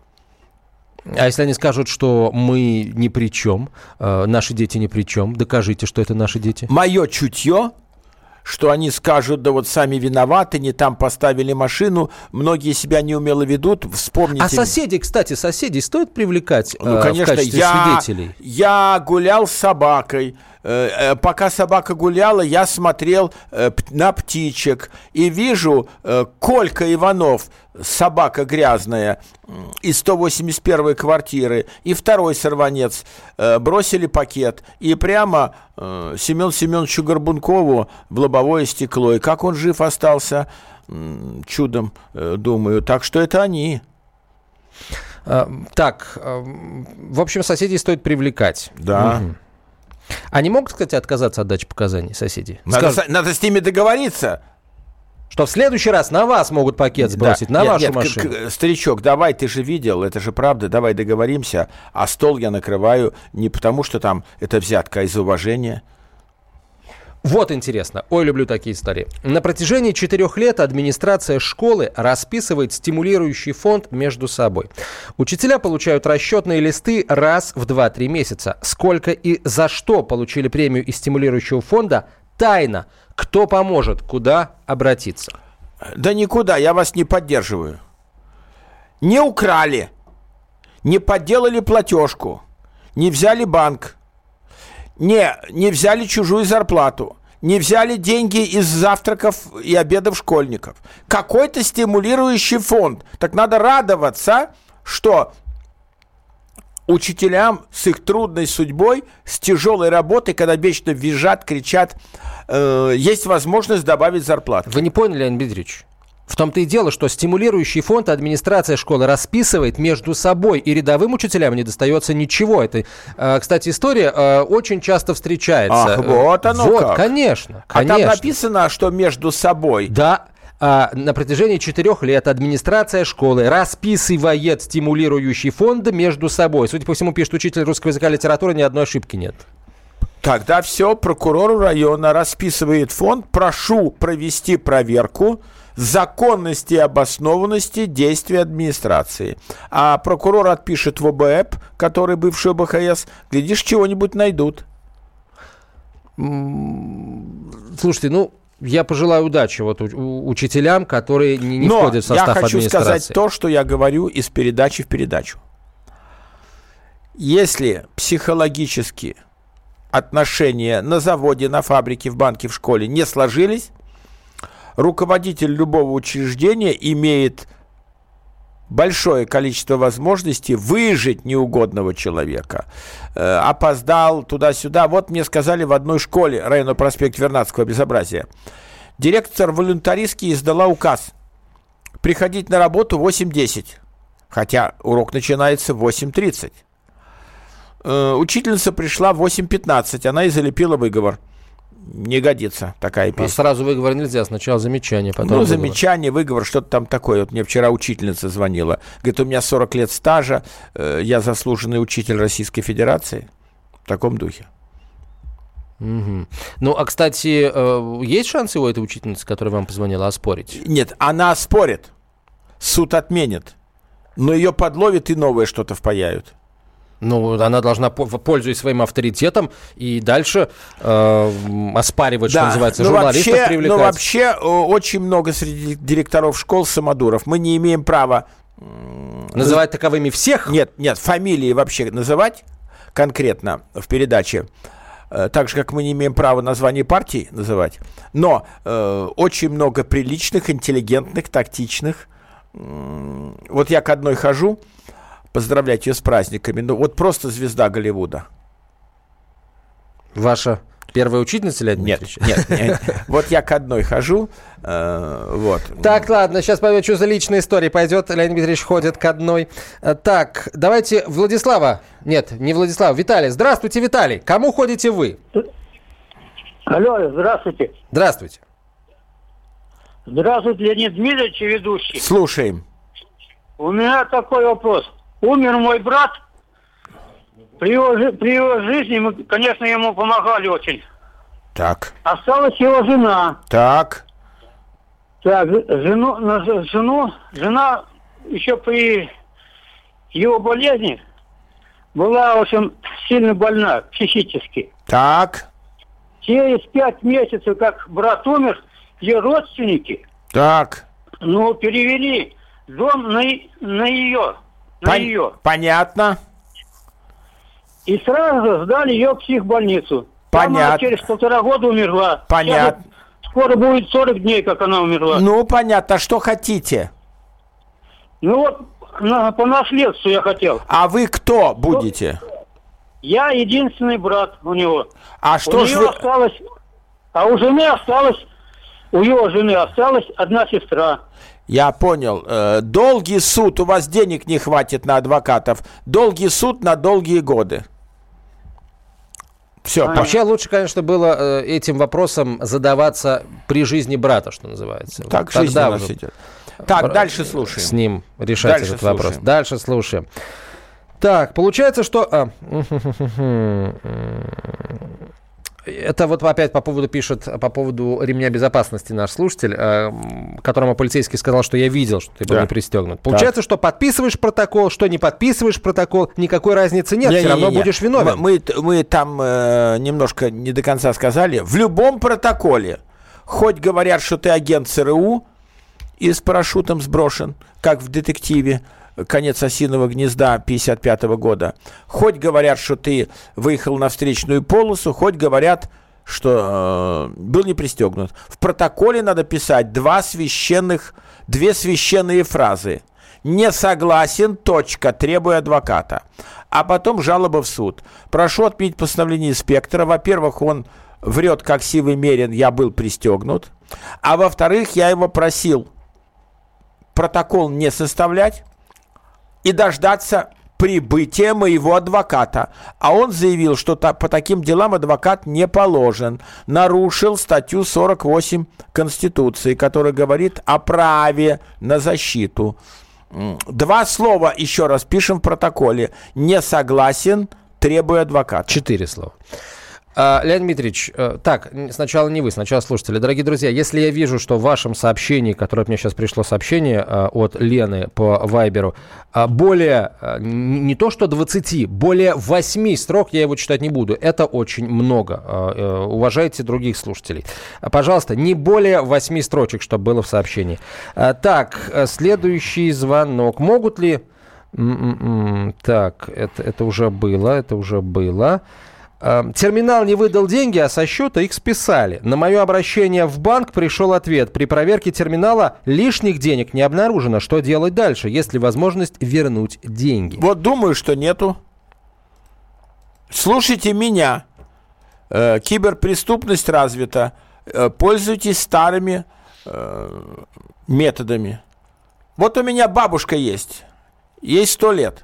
А если они скажут, что мы ни при чем, э, наши дети ни при чем, докажите, что это наши дети. Мое чутье, что они скажут, да вот сами виноваты, не там поставили машину, многие себя неумело ведут, вспомните. А соседей, кстати, соседей стоит привлекать э, ну, конечно, в качестве я, свидетелей? Я гулял с собакой. Э, пока собака гуляла, я смотрел э, на птичек и вижу э, Колька Иванов, собака грязная, из сто восемьдесят первой квартиры, и второй сорванец э, бросили пакет, и прямо э, Семену Семеновичу Горбункову в лобовое стекло. И как он жив остался, э, чудом, э, думаю. Так что это они. А, так, э, в общем, соседей стоит привлекать. Да. Угу. Они могут, кстати, отказаться от дачи показаний, соседи? Надо, Скажут, с, надо с ними договориться. что в следующий раз на вас могут пакет сбросить, да. на нет, вашу нет, машину. К- к- старичок, давай, ты же видел, это же правда, давай договоримся, а стол я накрываю не потому, что там это взятка, а из уважения. Вот интересно. Ой, люблю такие истории. На протяжении четырех лет администрация школы расписывает стимулирующий фонд между собой. Учителя получают расчетные листы раз в два-три месяца. Сколько и за что получили премию из стимулирующего фонда – тайна. Кто поможет, куда обратиться? Да никуда, я вас не поддерживаю. Не украли, не подделали платежку, не взяли банк, не, не взяли чужую зарплату, не взяли деньги из завтраков и обедов школьников. Какой-то стимулирующий фонд. Так надо радоваться, что учителям с их трудной судьбой, с тяжелой работой, когда вечно визжат, кричат, э, есть возможность добавить зарплату. Вы не поняли, Леонид Дмитриевич? В том-то и дело, что стимулирующий фонд администрация школы расписывает между собой, и рядовым учителям не достается ничего. Это, э, кстати, история э, очень часто встречается. Ах, вот оно вот, как. конечно, А конечно. там написано, что между собой. Да. А, на протяжении четырех лет администрация школы расписывает стимулирующий фонд между собой. Судя по всему, пишет учитель русского языка и литературы, ни одной ошибки нет. Тогда все, прокурор района расписывает фонд. Прошу провести проверку законности и обоснованности действий администрации. А прокурор отпишет в о бэ э пэ, который бывший о бэ ха эс, глядишь, чего-нибудь найдут. Слушайте, ну, я пожелаю удачи вот у- учителям, которые не, не Но входят в состав я хочу администрации. сказать то, что я говорю из передачи в передачу. Если психологически отношения на заводе, на фабрике, в банке, в школе не сложились, руководитель любого учреждения имеет большое количество возможностей выжить неугодного человека. Э, опоздал туда-сюда. Вот мне сказали в одной школе, районный проспект Вернадского, безобразия, директор волюнтаристки издала указ приходить на работу в восемь десять, хотя урок начинается в восемь тридцать. Э, учительница пришла в восемь пятнадцать, она и залепила выговор. Не годится такая песня. А сразу выговор нельзя, сначала замечание, потом Ну, выговор. замечание, выговор, что-то там такое. Вот мне вчера учительница звонила. Говорит, у меня сорок лет стажа, э, я заслуженный учитель Российской Федерации. В таком духе. Угу. Ну, а, кстати, э, есть шансы у этой учительницы, которая вам позвонила, оспорить? Нет, она спорит. Суд отменит. Но ее подловят и новое что-то впаяют. Ну, она должна, пользуясь своим авторитетом, и дальше э, оспаривать, Да, что называется, ну журналистов вообще, привлекать. Ну, вообще, э, очень много среди директоров школ самодуров. Мы не имеем права... м, Называть таковыми всех? Нет, нет, фамилии вообще называть конкретно в передаче, э, так же, как мы не имеем права название партии называть, но э, очень много приличных, интеллигентных, тактичных. М, вот я к одной хожу, поздравлять ее с праздниками, ну вот просто звезда Голливуда. Ваша первая учительница, Леонид Нет, Дмитриевич? нет, нет. Вот я к одной хожу, э, вот. Так, ладно, сейчас пойдет, что за личная история пойдет. Леонид Дмитриевич ходит к одной. Э, Так, давайте Владислава. Нет, не Владислава, Виталий. Здравствуйте, Виталий. Кому ходите вы? Алло, здравствуйте. Здравствуйте. Здравствуйте, Леонид Дмитриевич, ведущий. Слушаем. У меня такой вопрос. Умер мой брат. При его, при его жизни мы, конечно, ему помогали очень. Так. Осталась его жена. Так. Так, жену, на жену, жена еще при его болезни была, в общем, сильно больна психически. Так. Через пять месяцев, как брат умер, ее родственники, Так. ну, перевели дом на, на ее. На Пон- ее. Понятно. И сразу сдали ее в психбольницу. Там Понятно. она через полтора года умерла. Понятно. Сейчас скоро будет сорок дней, как она умерла. Ну, понятно. Что хотите? Ну вот, на, по наследству я хотел. А вы кто будете? Я единственный брат у него. А У что ж нее вы... осталось... А у жены осталось... У его жены осталась одна сестра. Я понял. Э, долгий суд. У вас денег не хватит на адвокатов. Долгий суд на долгие годы. Все. А. Вообще лучше, конечно, было э, этим вопросом задаваться при жизни брата, что называется. Так Вот жизнь тогда у нас уже идет. Так, пр- дальше слушаем. С ним решать Дальше этот вопрос. слушаем. Дальше слушаем. Так, получается, что... а, это вот опять по поводу пишет, по поводу ремня безопасности наш слушатель, э, которому полицейский сказал, что я видел, что ты был Да. не пристегнут. Получается, что подписываешь протокол, что не подписываешь протокол, никакой разницы нет, все равно Не-не-не. будешь виновен. Мы, мы, мы там э, немножко не до конца сказали. В любом протоколе, хоть говорят, что ты агент ЦРУ и с парашютом сброшен, как в детективе «Конец осиного гнезда» пятьдесят пятого года, хоть говорят, что ты выехал на встречную полосу, хоть говорят, что э, был не пристегнут. В протоколе надо писать два священных, две священные фразы. «Не согласен, точка, требую адвоката». А потом жалоба в суд. Прошу отменить постановление инспектора. Во-первых, он врет, как сивый мерин, я был пристегнут. А во-вторых, я его просил протокол не составлять и дождаться прибытия моего адвоката. А он заявил, что та, по таким делам адвокат не положен. Нарушил статью сорок восемь Конституции, которая говорит о праве на защиту. Два слова еще раз пишем в протоколе. Не согласен, требую адвоката. Четыре слова. А, Леонид Дмитриевич, э, так, сначала не вы, сначала слушатели. Дорогие друзья, если я вижу, что в вашем сообщении, которое мне сейчас пришло сообщение э, от Лены по Вайберу, э, более, э, не то что двадцать, более восемь строк, я его читать не буду. Это очень много. Э, э, уважайте других слушателей. Э, пожалуйста, не более восемь строчек, чтобы было в сообщении. Э, так, э, следующий звонок. Могут ли... М-м-м, так, это, это уже было, это уже было... Терминал не выдал деньги, а со счета их списали. На мое обращение в банк пришел ответ. При проверке терминала лишних денег не обнаружено. Что делать дальше? Есть ли возможность вернуть деньги? Вот думаю, что нету. Слушайте меня. Э, киберпреступность развита. Э, пользуйтесь старыми э, методами. Вот у меня бабушка есть. Ей сто лет.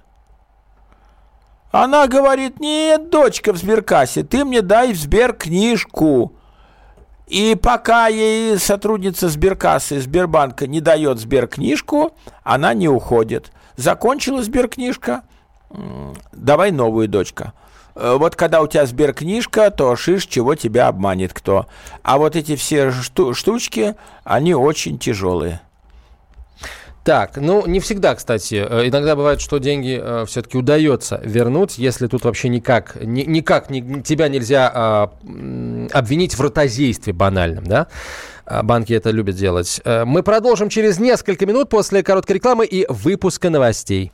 Она говорит: нет, дочка в сберкассе, ты мне дай в сберкнижку. И пока ей сотрудница сберкассы Сбербанка не дает сберкнижку, она не уходит. Закончила сберкнижка, давай новую, дочка. Вот когда у тебя сберкнижка, то шиш, чего тебя обманет кто. А вот эти все шту- штучки, они очень тяжелые. Так, ну, не всегда, кстати. Иногда бывает, что деньги э, все-таки удается вернуть, если тут вообще никак, ни, никак ни, тебя нельзя э, обвинить в ротозействе банальном, да? Банки это любят делать. Мы продолжим через несколько минут после короткой рекламы и выпуска новостей.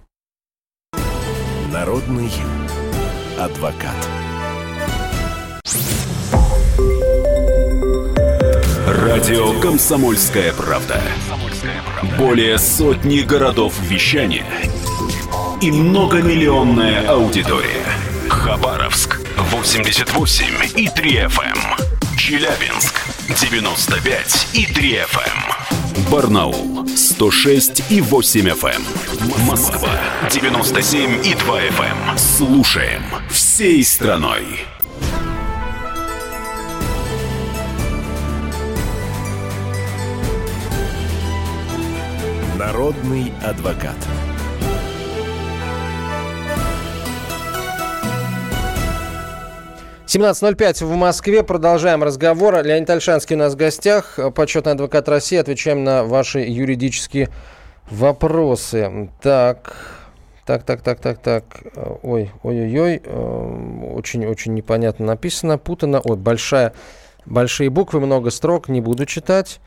Народный адвокат. Радио «Комсомольская правда». Более сотни городов вещания и многомиллионная аудитория. Хабаровск восемьдесят восемь и три эф эм, Челябинск девяносто пять и три эф эм, Барнаул сто шесть и восемь эф эм, Москва девяносто семь и два эф эм. Слушаем всей страной. Народный адвокат. семнадцать ноль пять в Москве. Продолжаем разговор. Леонид Ольшанский у нас в гостях. Почетный адвокат России. Отвечаем на ваши юридические вопросы. Так, так, так, так, так, так. Ой, ой-ой-ой. Очень-очень непонятно написано. Путано. Ой, большая, большие буквы, много строк. Не буду читать.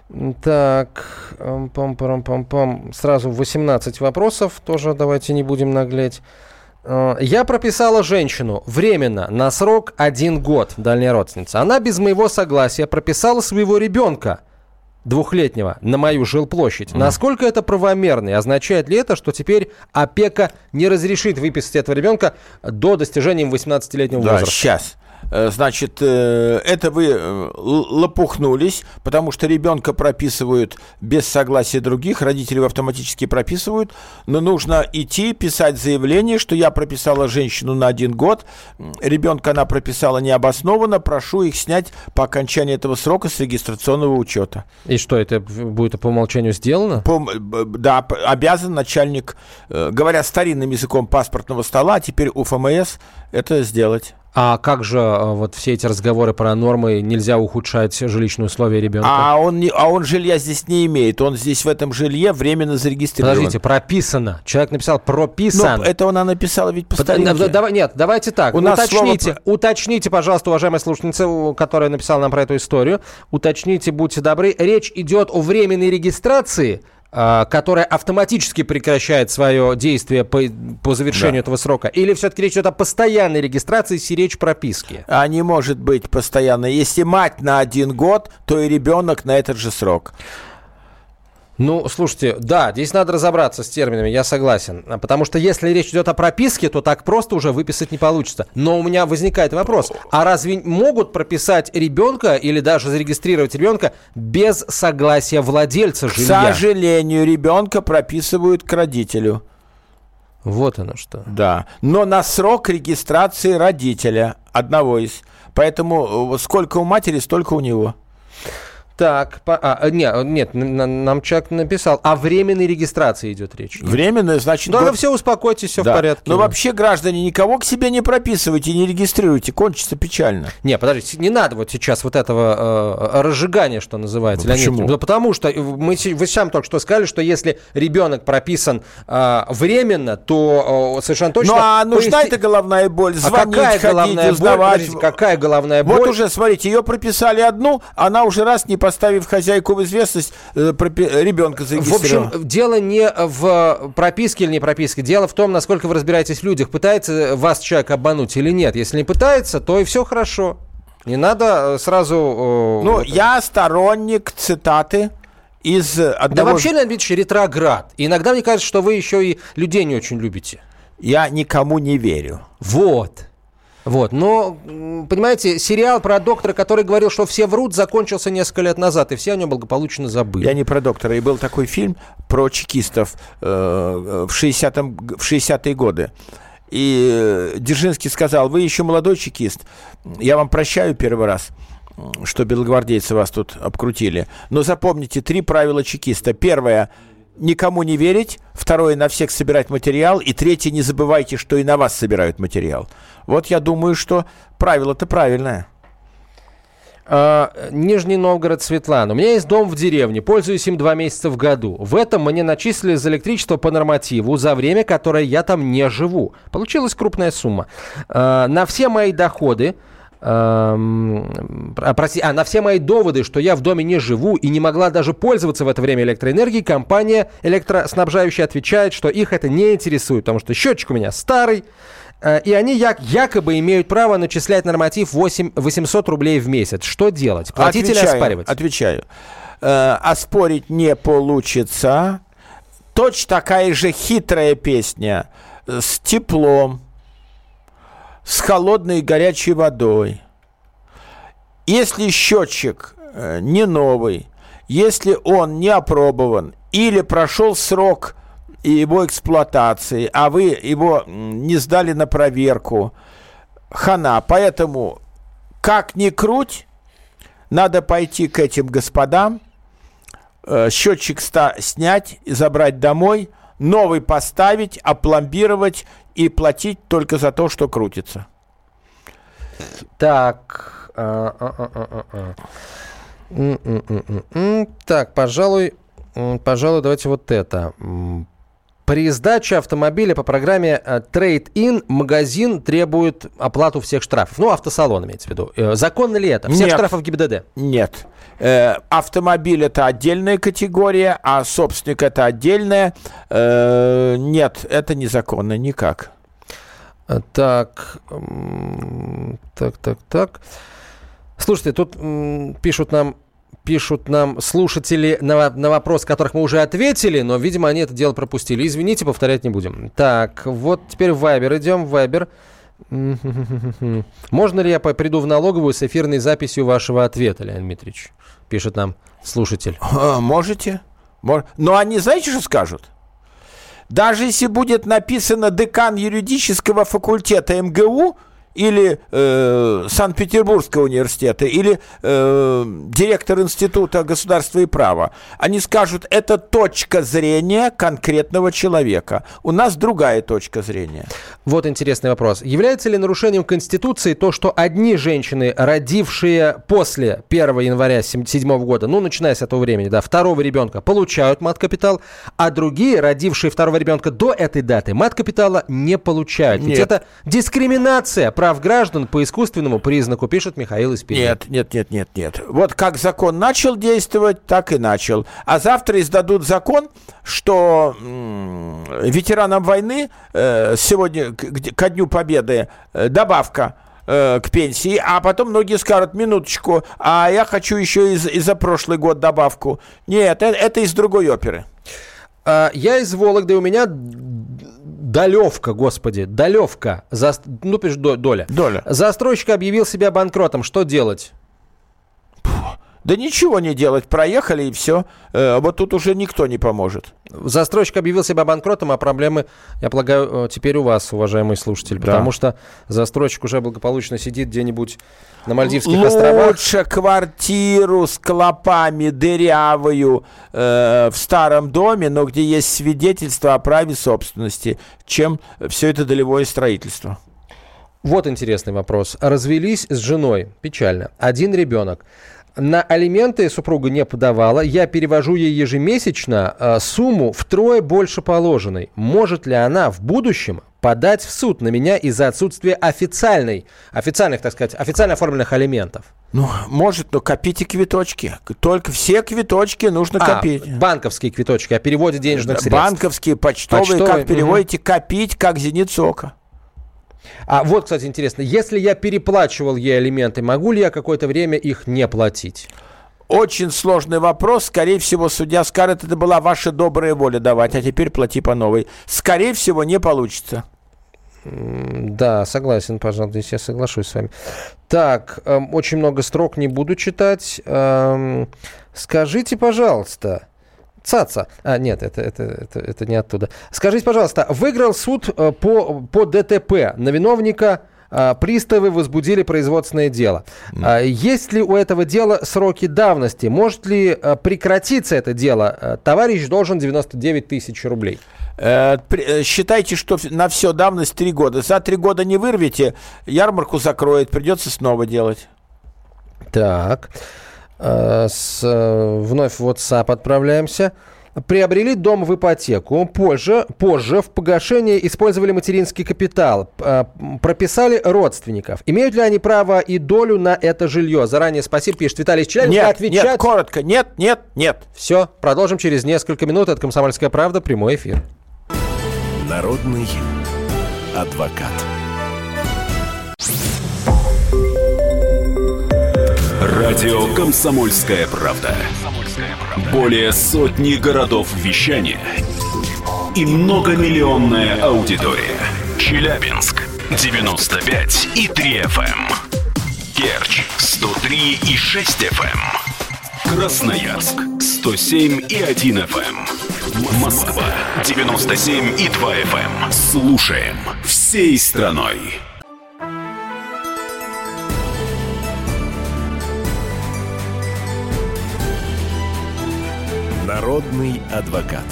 Так, пам-парам-пам-пам. Сразу восемнадцать вопросов. Тоже давайте не будем наглеть. Я прописала женщину временно на срок один год, дальняя родственница. Она без моего согласия прописала своего ребенка двухлетнего на мою жилплощадь. Mm. Насколько это правомерно? И означает ли это, что теперь опека не разрешит выписать этого ребенка до достижения восемнадцатилетнего да, возраста? Сейчас. Значит, это вы лопухнулись, потому что ребенка прописывают без согласия других, родители его автоматически прописывают, но нужно идти, писать заявление, что я прописала женщину на один год, ребенка она прописала необоснованно, прошу их снять по окончании этого срока с регистрационного учета. И что, это будет по умолчанию сделано? По, да, обязан начальник, говоря старинным языком паспортного стола, а теперь у эф эм эс это сделать. А как же вот все эти разговоры про нормы, нельзя ухудшать жилищные условия ребенка? А он, не, а он жилья здесь не имеет, он здесь в этом жилье временно зарегистрирован. Подождите, прописано. Человек написал прописан. Ну, это она написала ведь по Под, старинке. Давай, нет, давайте так. У уточните, слово... уточните, пожалуйста, уважаемая слушательница, которая написала нам про эту историю, уточните, будьте добры. Речь идет о временной регистрации, которая автоматически прекращает свое действие по, по завершению да. этого срока? Или все-таки речь идет о постоянной регистрации, если речь прописки? А не может быть постоянной. Если мать на один год, то и ребенок на этот же срок. Ну, слушайте, да, здесь надо разобраться с терминами, я согласен. Потому что если речь идет о прописке, то так просто уже выписать не получится. Но у меня возникает вопрос, а разве могут прописать ребенка или даже зарегистрировать ребенка без согласия владельца жилья? К сожалению, ребенка прописывают к родителю. Вот оно что. Да, но на срок регистрации родителя, одного из. Поэтому сколько у матери, столько у него. Так, по, а, нет, нет, нам человек написал, о временной регистрации идет речь. Временная, значит... Да, год... все, успокойтесь, все да. в порядке. Но вообще, граждане, никого к себе не прописывайте, не регистрируйте, кончится печально. Не, подождите, не надо вот сейчас вот этого э, разжигания, что называется. Ну, почему? Да потому что мы, вы сам только что сказали, что если ребенок прописан э, временно, то э, совершенно точно... Ну, а нужна поясни... эта головная боль? Звонить, а какая ходить, головная узнавать. боль? Подождите, какая головная боль? Вот уже, смотрите, ее прописали одну, она уже раз не поставив хозяйку в известность, ребенка зарегистрировал. В общем, дело не в прописке или не прописке. Дело в том, насколько вы разбираетесь в людях. Пытается вас человек обмануть или нет. Если не пытается, то и все хорошо. Не надо сразу... Ну, вот я сторонник цитаты из одного... Да вообще, Леонид Ильич, ретроград. Иногда мне кажется, что вы еще и людей не очень любите. Я никому не верю. Вот. Вот, но, понимаете, сериал про доктора, который говорил, что все врут, закончился несколько лет назад, и все о нем благополучно забыли. Я не про доктора, и был такой фильм про чекистов э, в шестидесятые годы. И Дзержинский сказал: вы еще молодой чекист, я вам прощаю первый раз, что белогвардейцы вас тут обкрутили. Но запомните три правила чекиста. Первое — никому не верить. Второе — на всех собирать материал. И третье — не забывайте, что и на вас собирают материал. Вот я думаю, что правило-то правильное. А, Нижний Новгород, Светлана. У меня есть дом в деревне, пользуюсь им два месяца в году. В этом мне начислили за электричество по нормативу за время, которое я там не живу. Получилась крупная сумма. А, на все мои доходы, а, прости, а, на все мои доводы, что я в доме не живу и не могла даже пользоваться в это время электроэнергией, компания электроснабжающая отвечает, что их это не интересует, потому что счетчик у меня старый. И они як- якобы имеют право начислять норматив восемь восемьсот рублей в месяц. Что делать? Платить отвечаю, или оспаривать? Отвечаю. Э, оспорить не получится. Точно такая же хитрая песня с теплом, с холодной и горячей водой. Если счетчик э, не новый, если он не опробован или прошел срок его эксплуатации, а вы его не сдали на проверку, хана. Поэтому, как ни круть, надо пойти к этим господам, э, счетчик ста- снять и забрать домой, новый поставить, опломбировать и платить только за то, что крутится. Так. А, а, а, а, а. М-м-м-м-м. Так, пожалуй, пожалуй, давайте вот это. При сдаче автомобиля по программе Trade-in магазин требует оплату всех штрафов. Ну, автосалон имеется в виду. Законно ли это? Всех Нет. штрафов ГИБДД? Нет. Э, автомобиль – это отдельная категория, а собственник – это отдельная. Э, нет, это незаконно никак. Так, так, так, так. Слушайте, тут м, пишут нам, пишут нам слушатели на, на вопрос, которых мы уже ответили, но, видимо, они это дело пропустили. Извините, повторять не будем. Так, вот теперь в Viber идем, в Viber. Можно ли я приду в налоговую с эфирной записью вашего ответа, Леонид Дмитриевич? Пишет нам слушатель. Можете. Но они, знаете, что скажут? Даже если будет написано декан юридического факультета эм гэ у или э, Санкт-Петербургского университета, или э, директор Института государства и права, они скажут, это точка зрения конкретного человека. У нас другая точка зрения. Вот интересный вопрос. Является ли нарушением Конституции то, что одни женщины, родившие после первого января две тысячи седьмого года, ну, начиная с этого времени, да, второго ребенка, получают мат-капитал, а другие, родившие второго ребенка до этой даты, мат-капитала не получают? Ведь Нет. это дискриминация прав граждан по искусственному признаку, пишет Михаил из Питера. Нет, нет, нет, нет, нет. Вот как закон начал действовать, так и начал. А завтра издадут закон, что м- ветеранам войны э, сегодня к, ко Дню Победы э, добавка э, к пенсии, а потом многие скажут, минуточку, а я хочу еще и, и за прошлый год добавку. Нет, это, это из другой оперы. А, я из Вологды, у меня долевка, господи, долевка. За, ну, пишет, доля. Доля. Застройщик объявил себя банкротом. Что делать? Да ничего не делать, проехали и все. Э, вот тут уже никто не поможет. Застройщик объявил себя банкротом, а проблемы, я полагаю, теперь у вас, уважаемый слушатель. Да. Потому что застройщик уже благополучно сидит где-нибудь на Мальдивских Лучше островах. Лучше квартиру с клопами дырявую э, в старом доме, но где есть свидетельство о праве собственности, чем все это долевое строительство. Вот интересный вопрос. Развелись с женой. Печально. Один ребенок. На алименты супруга не подавала. Я перевожу ей ежемесячно э, сумму втрое больше положенной. Может ли она в будущем подать в суд на меня из-за отсутствия официальной, официальных, так сказать, официально оформленных алиментов? Ну, может, но копите квиточки. Только все квиточки нужно а, копить. Банковские квиточки о переводе денежных средств. Банковские, почтовые, почтовые как переводите, угу. Копить, как зеницу ока. А вот, кстати, интересно, если я переплачивал ей алименты, могу ли я какое-то время их не платить? Очень сложный вопрос. Скорее всего, судья скажет, это была ваша добрая воля давать, а теперь плати по новой. Скорее всего, не получится. Да, согласен, пожалуйста, здесь я соглашусь с вами. Так, эм, очень много строк, не буду читать. Эм, скажите, пожалуйста... Цаца. А, нет, это, это, это, это не оттуда. Скажите, пожалуйста, выиграл суд э, по, по дэ тэ пэ. На виновника э, приставы возбудили производственное дело. Mm. А, есть ли у этого дела сроки давности? Может ли э, прекратиться это дело? Э, товарищ должен девяносто девять тысяч рублей. Э, при, считайте, что на все давность три года. За три года не вырвете, ярмарку закроет, придется снова делать. Так... С, вновь в WhatsApp отправляемся. Приобрели дом в ипотеку. Позже, позже в погашение использовали материнский капитал. Прописали родственников. Имеют ли они право и долю на это жилье? Заранее спасибо, пишет Виталий Челябинск. Нет, отвечать... нет, коротко. Нет, нет, нет. Все, продолжим через несколько минут. Это «Комсомольская правда», прямой эфир. Народный адвокат. Радио «Комсомольская правда». Более сотни городов вещания и многомиллионная аудитория. Челябинск девяносто пять и три эф эм, Керчь сто три и шесть эф эм, Красноярск сто семь и один эф эм, Москва девяносто семь и два эф эм. Слушаем всей страной. Народный адвокат.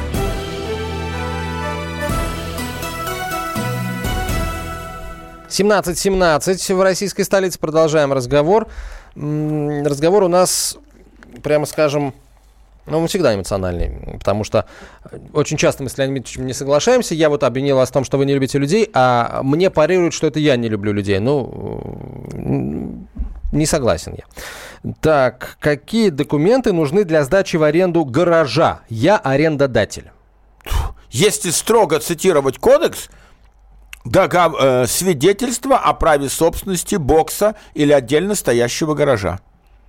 семнадцать семнадцать в российской столице. Продолжаем разговор. Разговор у нас, прямо скажем, ну, он всегда эмоциональный, потому что очень часто мы с Леонидом Ильичем не соглашаемся. Я вот обвинил вас в том, что вы не любите людей, а мне парируют, что это я не люблю людей. Ну, не согласен я. Так, какие документы нужны для сдачи в аренду гаража? Я арендодатель. Если строго цитировать кодекс, догов... э, свидетельство о праве собственности бокса или отдельно стоящего гаража.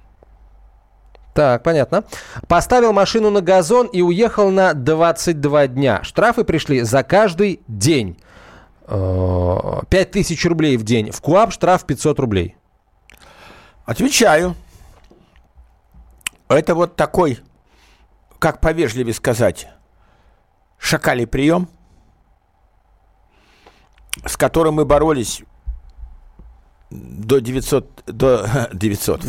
Так, понятно. Поставил машину на газон и уехал на двадцать два дня. Штрафы пришли за каждый день. пять тысяч рублей в день. В КоАП штраф пятьсот рублей. Отвечаю. Это вот такой, как повежливее сказать, шакалий прием, с которым мы боролись до девятисот, до девятисот,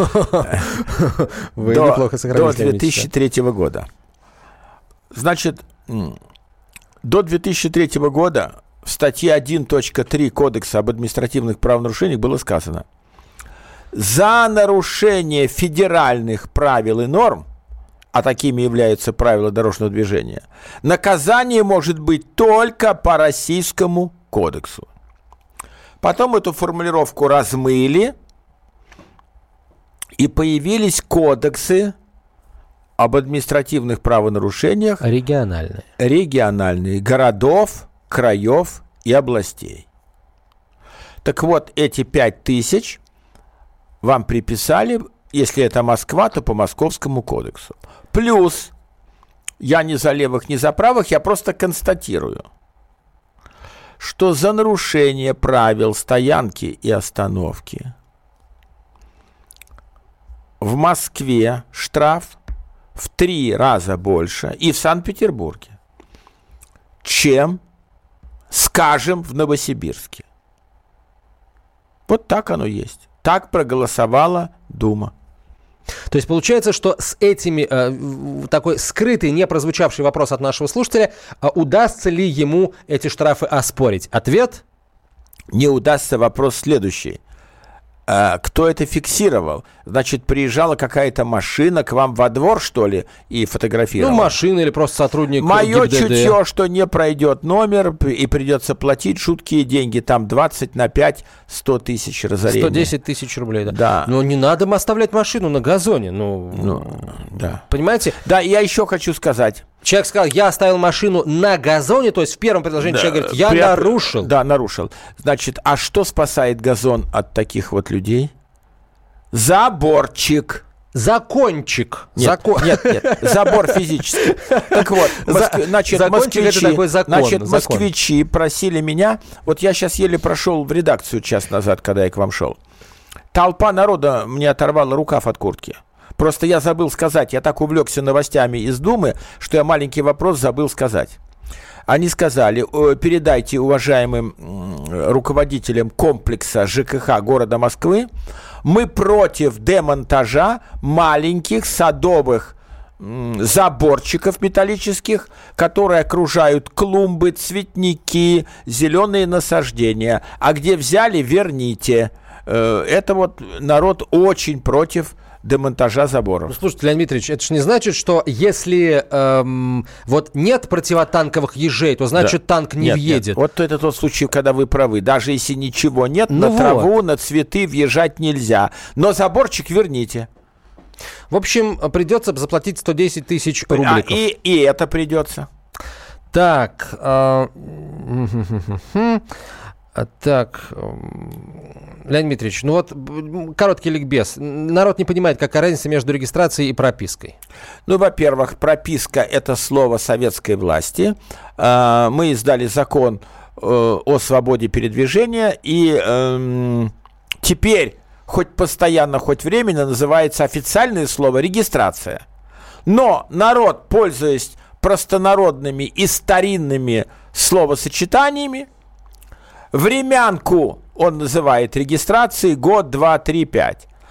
Вы до, неплохо сохранились, до две тысячи третьего года. Значит, до две тысячи третьего года в статье один точка три Кодекса об административных правонарушениях было сказано: за нарушение федеральных правил и норм, а такими являются правила дорожного движения, наказание может быть только по Российскому кодексу. Потом эту формулировку размыли, и появились кодексы об административных правонарушениях Региональные. региональные, городов, краев и областей. Так вот, эти пять тысяч вам приписали, если это Москва, то по Московскому кодексу. Плюс, я не за левых, не за правых, я просто констатирую, что за нарушение правил стоянки и остановки в Москве штраф в три раза больше и в Санкт-Петербурге, чем, скажем, в Новосибирске. Вот так оно есть. Так проголосовала Дума. То есть получается, что с этими, э, такой скрытый, не прозвучавший вопрос от нашего слушателя, э, удастся ли ему эти штрафы оспорить? Ответ? Не удастся. Вопрос следующий. А, кто это фиксировал? Значит, приезжала какая-то машина к вам во двор, что ли, и фотографировала? Ну, машина или просто сотрудник Мое ГИБДД. чутье, что не пройдет номер и придется платить жуткие деньги. Там двадцать на пять сто тысяч разорения. сто десять тысяч рублей, да. Да. Но не надо оставлять машину на газоне. Ну, Ну, да. понимаете? Да, я еще хочу сказать. Человек сказал, я оставил машину на газоне, то есть в первом предложении Да, человек говорит, я при- нарушил. Да, нарушил. Значит, а что спасает газон от таких вот людей? Заборчик. Закончик. Нет, Закон. нет, нет, забор физический. Так вот, моск- значит, закончик — это москвичи, такой закон, значит, закон. москвичи просили меня, вот я сейчас еле прошел в редакцию час назад, когда я к вам шел. Толпа народа мне оторвала рукав от куртки. Просто я забыл сказать, я так увлекся новостями из Думы, что я маленький вопрос забыл сказать. Они сказали, передайте уважаемым руководителям комплекса ЖКХ города Москвы, мы против демонтажа маленьких садовых заборчиков металлических, которые окружают клумбы, цветники, зеленые насаждения. А где взяли, верните. Это вот народ очень против демонтажа заборов. Ну, слушайте, Леонид Дмитриевич, это же не значит, что если эм, вот нет противотанковых ежей, то значит Да. танк не Нет, въедет. нет. Вот это тот случай, когда вы правы. Даже если ничего нет, Ну на вот. траву, на цветы въезжать нельзя. Но заборчик верните. В общем, придется заплатить сто десять тысяч А, рубликов. и, и это придется. Так, э, так, Леонид Дмитриевич, ну вот м, короткий ликбез. Народ не понимает, какая разница между регистрацией и пропиской. Ну, во-первых, прописка – это слово советской власти. А, Мы издали закон э, о свободе передвижения, и эм, теперь, хоть постоянно, хоть временно, называется официальное слово регистрация. Но народ, пользуясь простонародными и старинными словосочетаниями, времянку он называет регистрацией год, два, три, пять.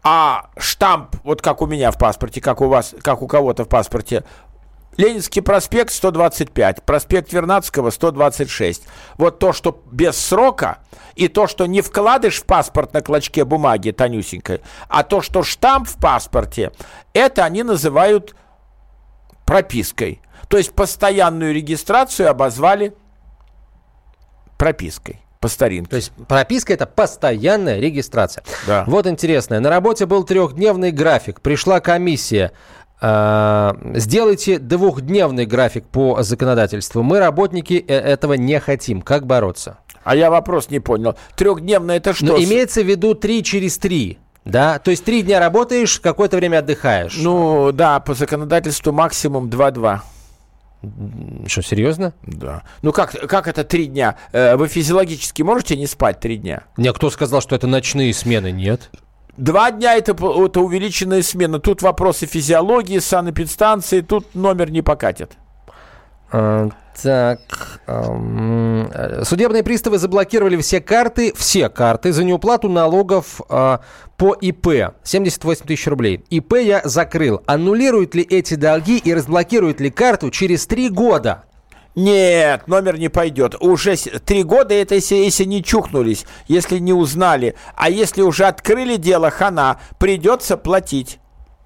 А штамп, вот как у меня в паспорте, как у вас, как у кого-то в паспорте, Ленинский проспект сто двадцать пять, проспект Вернадского сто двадцать шесть. Вот то, что без срока, и то, что не вкладыш в паспорт на клочке бумаги тонюсенькой, а то, что штамп в паспорте, это они называют пропиской. То есть постоянную регистрацию обозвали пропиской. По старинке. То есть прописка – это постоянная регистрация. Да. Вот интересное. На работе был трехдневный график. Пришла комиссия. Сделайте двухдневный график по законодательству. Мы, работники, этого не хотим. Как бороться? А я вопрос не понял. Трехдневный это что? Ну, имеется в виду три через три. Да? То есть три дня работаешь, какое-то время отдыхаешь. Ну, да, по законодательству максимум два-два. Что, серьезно? Да. Ну, как, как это три дня? Вы физиологически можете не спать три дня? Не, кто сказал, что это ночные смены? Нет. Два дня это, это увеличенная смена. Тут вопросы физиологии, санэпидстанции, тут номер не покатит. А, так. А, судебные приставы заблокировали все карты, все карты за неуплату налогов а, по ИП. семьдесят восемь тысяч рублей. ИП я закрыл. Аннулируют ли эти долги и разблокируют ли карту через три года? Нет, номер не пойдет. Уже три года это если, если не чухнулись, если не узнали. А если уже открыли дело, хана, придется платить.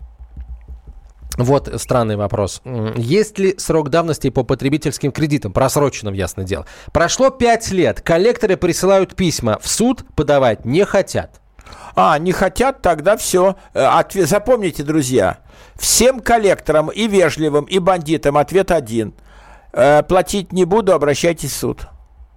Вот странный вопрос. Есть ли срок давности по потребительским кредитам? Просроченным, ясное дело. Прошло пять лет. Коллекторы присылают письма. В суд подавать не хотят. А, не хотят, тогда все. Ответ... Запомните, друзья, всем коллекторам и вежливым, и бандитам ответ один. Платить не буду, обращайтесь в суд.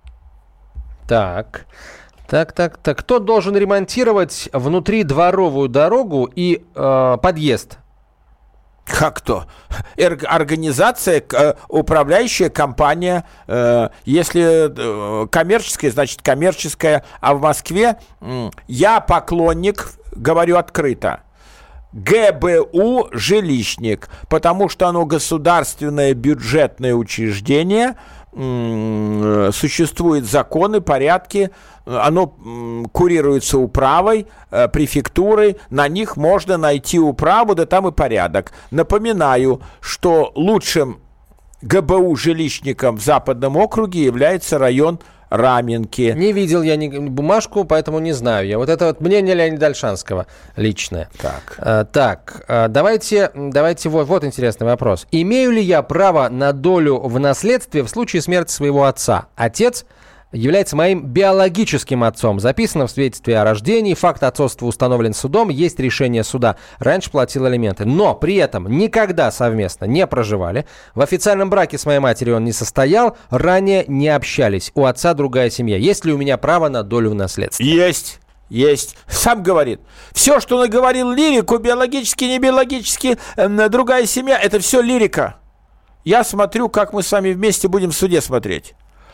Так, так, так, так. Кто должен ремонтировать внутридворовую дорогу и э, подъезд? Как кто? Организация, управляющая компания. Если коммерческая, значит коммерческая. А в Москве я поклонник, говорю открыто, ГБУ «Жилищник», потому что оно государственное бюджетное учреждение, существуют законы, порядки, оно курируется управой, префектурой, на них можно найти управу, да там и порядок. Напоминаю, что лучшим ГБУ «Жилищником» в Западном округе является район Раменки. Не видел я ни бумажку, поэтому не знаю. Я вот это вот мнение Леонида Ольшанского личное. Так, а, так а, давайте, давайте вот, вот интересный вопрос. Имею ли я право на долю в наследстве в случае смерти своего отца? Отец является моим биологическим отцом. Записано в свидетельстве о рождении. Факт отцовства установлен судом. Есть решение суда. Раньше платил алименты. Но при этом никогда совместно не проживали. В официальном браке с моей матерью он не состоял. Ранее не общались. У отца другая семья. Есть ли у меня право на долю в наследстве? Есть. Есть. Сам говорит. Все, что наговорил лирику, биологически, не биологически, э, другая семья, это все лирика. Я смотрю, как мы с вами вместе будем в суде смотреть.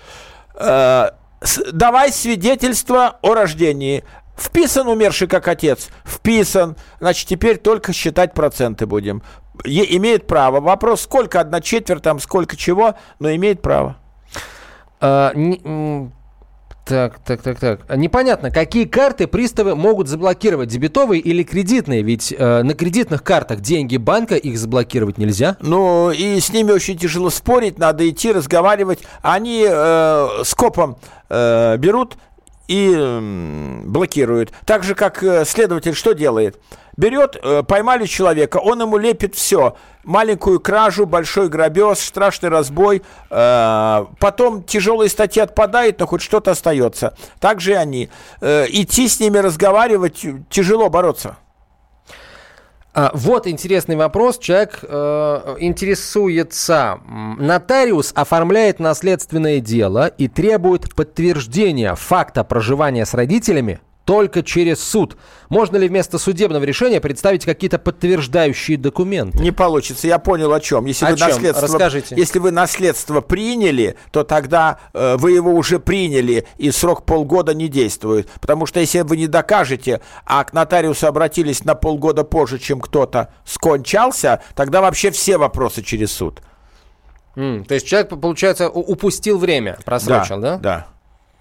Давай свидетельство о рождении. Вписан умерший как отец? Вписан. Значит, теперь только считать проценты будем. Е- имеет право. Вопрос, сколько, одна четверть, там, сколько чего, но имеет право. А, не, так, так, так, так. Непонятно, какие карты приставы могут заблокировать, дебетовые или кредитные? Ведь э, на кредитных картах деньги банка, их заблокировать нельзя. Ну, и с ними очень тяжело спорить, надо идти, разговаривать. Они э, скопом э, берут и э, блокируют. Так же, как э, следователь что делает? Берет, э, поймали человека, он ему лепит все. Маленькую кражу, большой грабеж, страшный разбой. Э, потом тяжелые статьи отпадают, но хоть что-то остается. Так же и они. Э, идти с ними разговаривать, тяжело бороться. А, вот интересный вопрос. Человек э, интересуется. Нотариус оформляет наследственное дело и требует подтверждения факта проживания с родителями только через суд. Можно ли вместо судебного решения представить какие-то подтверждающие документы? Не получится. Я понял о чем. Если, о вы, чем? наследство, Расскажите. Если вы наследство приняли, то тогда э, вы его уже приняли, и срок полгода не действует. Потому что если вы не докажете, а к нотариусу обратились на полгода позже, чем кто-то скончался, тогда вообще все вопросы через суд. Mm, то есть человек, получается, упустил время, просрочил, да? Да.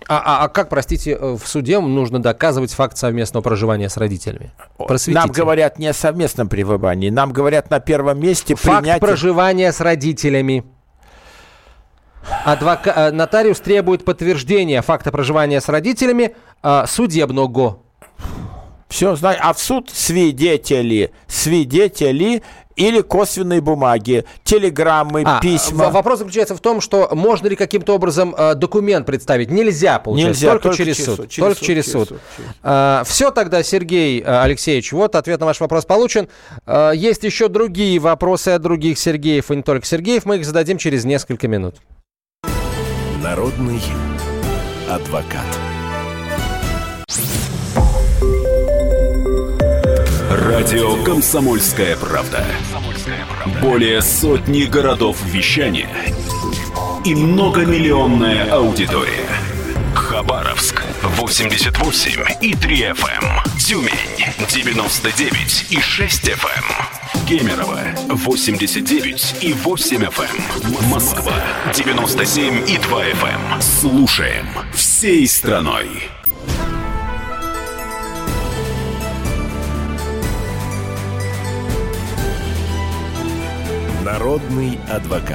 А, а, а как, простите, в суде нужно доказывать факт совместного проживания с родителями? Просветите. Нам говорят не о совместном пребывании, нам говорят на первом месте факт принятие... проживания с родителями. Адвока... Нотариус требует подтверждения факта проживания с родителями а, судебного. Все, знаю. А в суд свидетели, свидетели или косвенные бумаги, телеграммы, а, письма. Вопрос заключается в том, что можно ли каким-то образом э, документ представить. Нельзя, получается, Нельзя, только, только через, через суд. суд. Через только суд, через суд. суд. Через суд. А, все тогда, Сергей Алексеевич, вот ответ на ваш вопрос получен. А, есть еще другие вопросы от других Сергеев, и не только Сергеев. Мы их зададим через несколько минут. Народный адвокат. Радио «Комсомольская правда». Более сотни городов вещания и многомиллионная аудитория. Хабаровск восемьдесят восемь и три эф эм, Тюмень девяносто девять и шесть эф эм, Кемерово восемьдесят девять и восемь эф эм, Москва девяносто семь и два эф эм. Слушаем всей страной. Народный адвокат.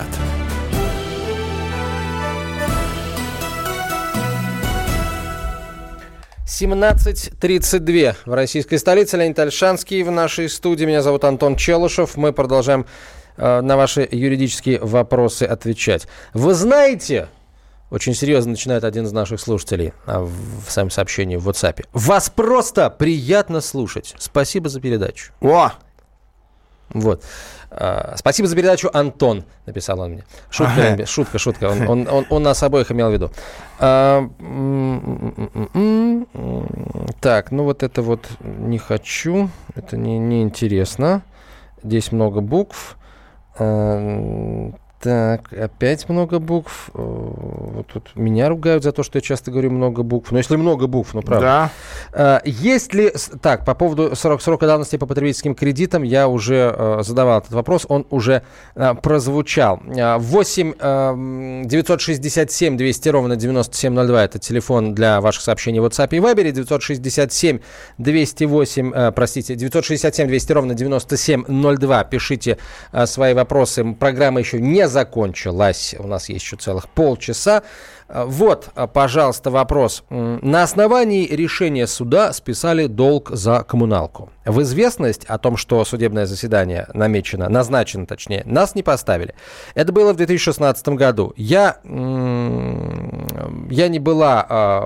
семнадцать тридцать два в российской столице. Леонид Ольшанский в нашей студии. Меня зовут Антон Челышев. Мы продолжаем э, на ваши юридические вопросы отвечать. Вы знаете, очень серьезно начинает один из наших слушателей а, в, в своем сообщении в WhatsApp. Вас просто приятно слушать. Спасибо за передачу. О! Вот. А, спасибо за передачу, Антон, написал он мне. Шутка, ага. шутка, шутка. Он, он, он, он нас обоих имел в виду. А, так, ну вот это вот не хочу. Это не, не интересно. Здесь много букв. А, так, опять много букв. Вот тут меня ругают за то, что я часто говорю много букв. Но если много букв, ну правда. Да. А, есть ли... Так, по поводу срок, срока давности по потребительским кредитам я уже а, задавал этот вопрос. Он уже а, прозвучал. восемь девятьсот шестьдесят семь двести ровно девяносто семь ноль два. Это телефон для ваших сообщений в WhatsApp и Viber. девятьсот шестьдесят семь двести восемь... А, простите, девятьсот шестьдесят семь двести ровно девяносто семь ноль два. Пишите а, свои вопросы. Программа еще не закончилась. У нас есть еще целых полчаса. Вот, пожалуйста, вопрос. На основании решения суда списали долг за коммуналку. В известность о том, что судебное заседание намечено, назначено, точнее, нас не поставили. Это было в две тысячи шестнадцатом году. Я, я не была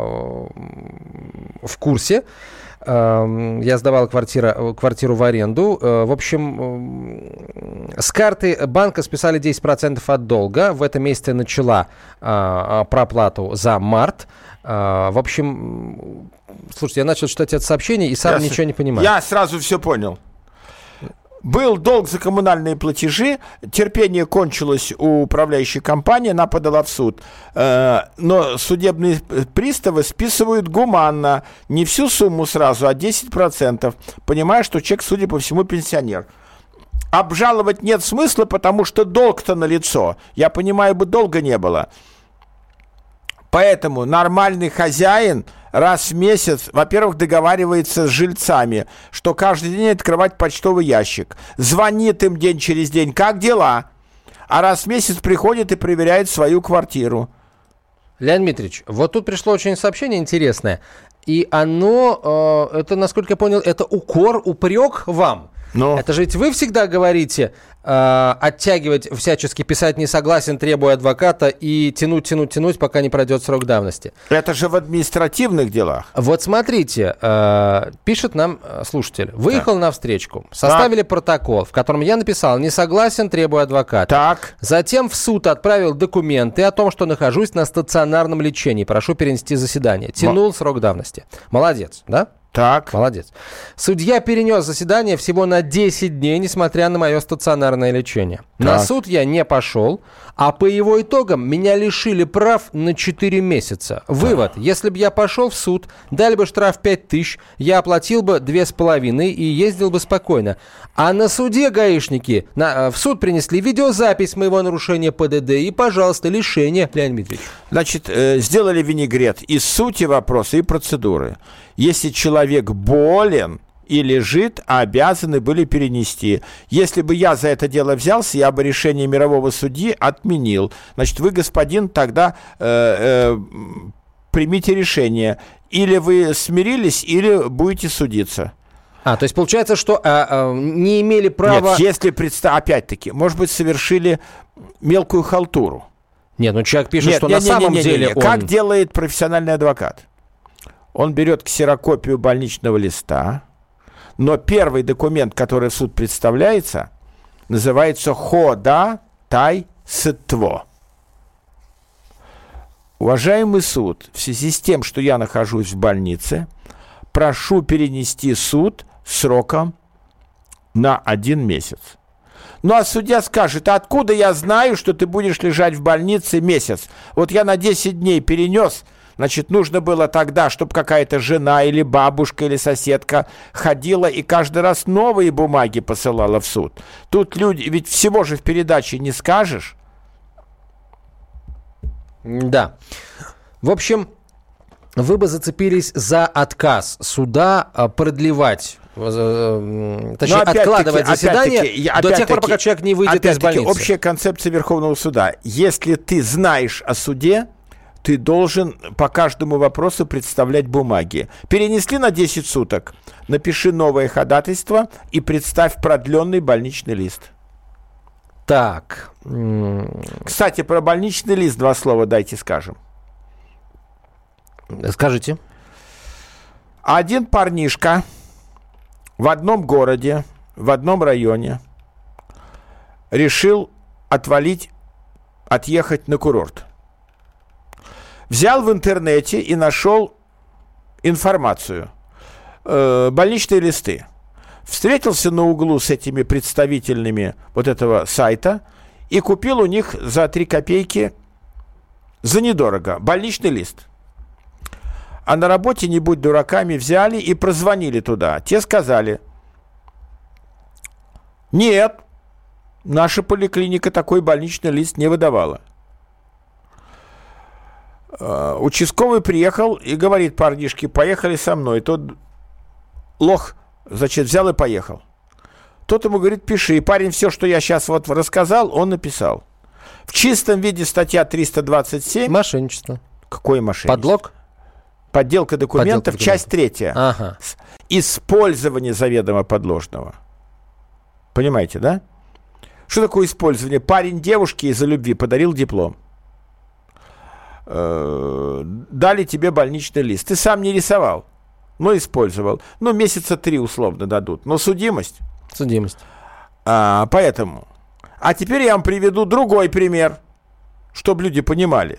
в курсе. Я сдавал квартиру, квартиру в аренду. В общем, с карты банка списали десять процентов от долга. В этом месяце начала проплату за март. В общем, слушайте, я начал читать это сообщение и сам я ничего с... не понимаю. Я сразу все понял. Был долг за коммунальные платежи, терпение кончилось у управляющей компании, она подала в суд. Но судебные приставы списывают гуманно, не всю сумму сразу, а десять процентов. Понимая, что человек, судя по всему, пенсионер. Обжаловать нет смысла, потому что долг-то налицо. Я понимаю, бы долга не было. Поэтому нормальный хозяин раз в месяц, во-первых, договаривается с жильцами, что каждый день открывать почтовый ящик. Звонит им день через день, как дела? А раз в месяц приходит и проверяет свою квартиру. Леонид Дмитриевич, вот тут пришло очень сообщение интересное. И оно, э, это, насколько я понял, это укор, упрек вам. Но... Это же ведь вы всегда говорите э, оттягивать, всячески писать не согласен, требуя адвоката и тянуть, тянуть, тянуть, пока не пройдет срок давности. Это же в административных делах. Вот смотрите, э, пишет нам слушатель. Выехал да. на встречку, составили так. протокол, в котором я написал не согласен, требуя адвоката. Так. Затем в суд отправил документы о том, что нахожусь на стационарном лечении. Прошу перенести заседание. Тянул М- срок давности. Молодец, да? Так. Молодец. Судья перенес заседание всего на десять дней, несмотря на мое стационарное лечение. Так. На суд я не пошел, а по его итогам меня лишили прав на четыре месяца. Вывод. Если бы я пошел в суд, дали бы штраф пять тысяч, я оплатил бы две с половиной и ездил бы спокойно. А на суде гаишники на, в суд принесли видеозапись моего нарушения ПДД и, пожалуйста, лишение, Леонид Дмитриевич. Значит, э, сделали винегрет из сути вопроса и процедуры. Если человек болен и лежит, обязаны были перенести. Если бы я за это дело взялся, я бы решение мирового судьи отменил. Значит, вы, господин, тогда э, э, примите решение. Или вы смирились, или будете судиться. А, то есть получается, что а, а, не имели права... Нет, если, представ... опять-таки, может быть, совершили мелкую халтуру. Нет, ну человек пишет, Нет, что не, на не, самом не, не, деле не. он... Как делает профессиональный адвокат? Он берет ксерокопию больничного листа, но первый документ, который в суд представляется, называется ходатайство. Уважаемый суд, в связи с тем, что я нахожусь в больнице, прошу перенести суд сроком на один месяц. Ну, а судья скажет, а откуда я знаю, что ты будешь лежать в больнице месяц? Вот я на десять дней перенес, значит, нужно было тогда, чтобы какая-то жена или бабушка или соседка ходила и каждый раз новые бумаги посылала в суд. Тут люди, ведь всего же в передаче не скажешь. Да. В общем, вы бы зацепились за отказ суда продлевать, точнее, откладывать заседание я, до тех пор, пока человек не выйдет из больницы. Общая концепция Верховного суда. Если ты знаешь о суде, ты должен по каждому вопросу представлять бумаги. Перенесли на десять суток, напиши новое ходатайство и представь продленный больничный лист. Так. Кстати, про больничный лист два слова дайте скажем. Скажите. Один парнишка в одном городе, в одном районе решил отвалить, отъехать на курорт. Взял в интернете и нашел информацию, э, больничные листы. Встретился на углу с этими представительными вот этого сайта и купил у них за три копейки, за недорого, больничный лист. А на работе, не будь дураками, взяли и прозвонили туда. Те сказали, нет, наша поликлиника такой больничный лист не выдавала. Участковый приехал и говорит парнишке, поехали со мной. Тот лох, значит, взял и поехал. Тот ему говорит, пиши. И парень все, что я сейчас вот рассказал, он написал. В чистом виде статья триста двадцать семь. Мошенничество. Какое мошенничество? Подлог? Подделка документов, Подделка часть третья. Ага. Использование заведомо подложного. Понимаете, да? Что такое использование? Парень девушке из-за любви подарил диплом. Дали тебе больничный лист. Ты сам не рисовал, но использовал. Ну, месяца три условно дадут. Но судимость. Судимость. А, поэтому. А теперь я вам приведу другой пример, чтобы люди понимали.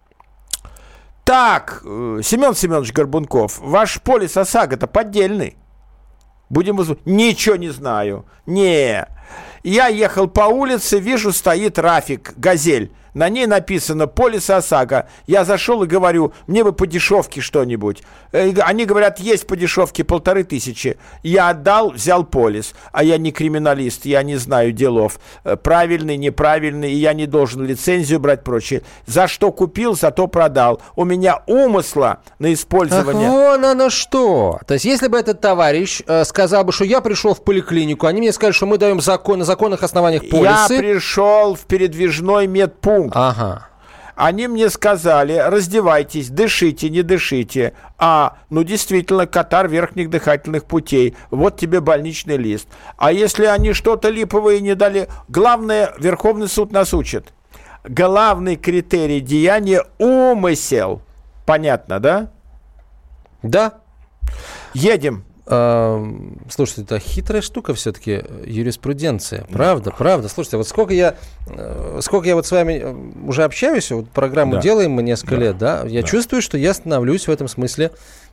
Так, Семен Семенович Горбунков, ваш полис ОСАГО-то поддельный. Будем уз... Ничего не знаю. Не. Я ехал по улице, вижу, стоит Рафик, Газель. На ней написано «Полис ОСАГО». Я зашел и говорю, мне бы по дешевке что-нибудь. Они говорят, есть по дешевке полторы тысячи. Я отдал, взял полис. А я не криминалист, я не знаю делов. Правильный, неправильный, и я не должен лицензию брать, прочее. За что купил, зато продал. У меня умысла на использование. Ах, вон оно что. То есть, если бы этот товарищ э, сказал бы, что я пришел в поликлинику, они мне сказали, что мы даем закон, на законных основаниях полисы. Я пришел в передвижной медпункт. Ага. Они мне сказали, раздевайтесь, дышите, не дышите. А, ну действительно, катар верхних дыхательных путей. Вот тебе больничный лист. А если они что-то липовое не дали, главное, Верховный суд нас учит. Главный критерий деяния – умысел. Понятно, да? Да. Едем. Слушайте, это хитрая штука все-таки, юриспруденция. Правда, правда. Слушайте, вот сколько я, сколько я вот с вами уже общаюсь, вот программу да. делаем мы несколько да. лет, да, я да. чувствую, что я становлюсь в этом смысле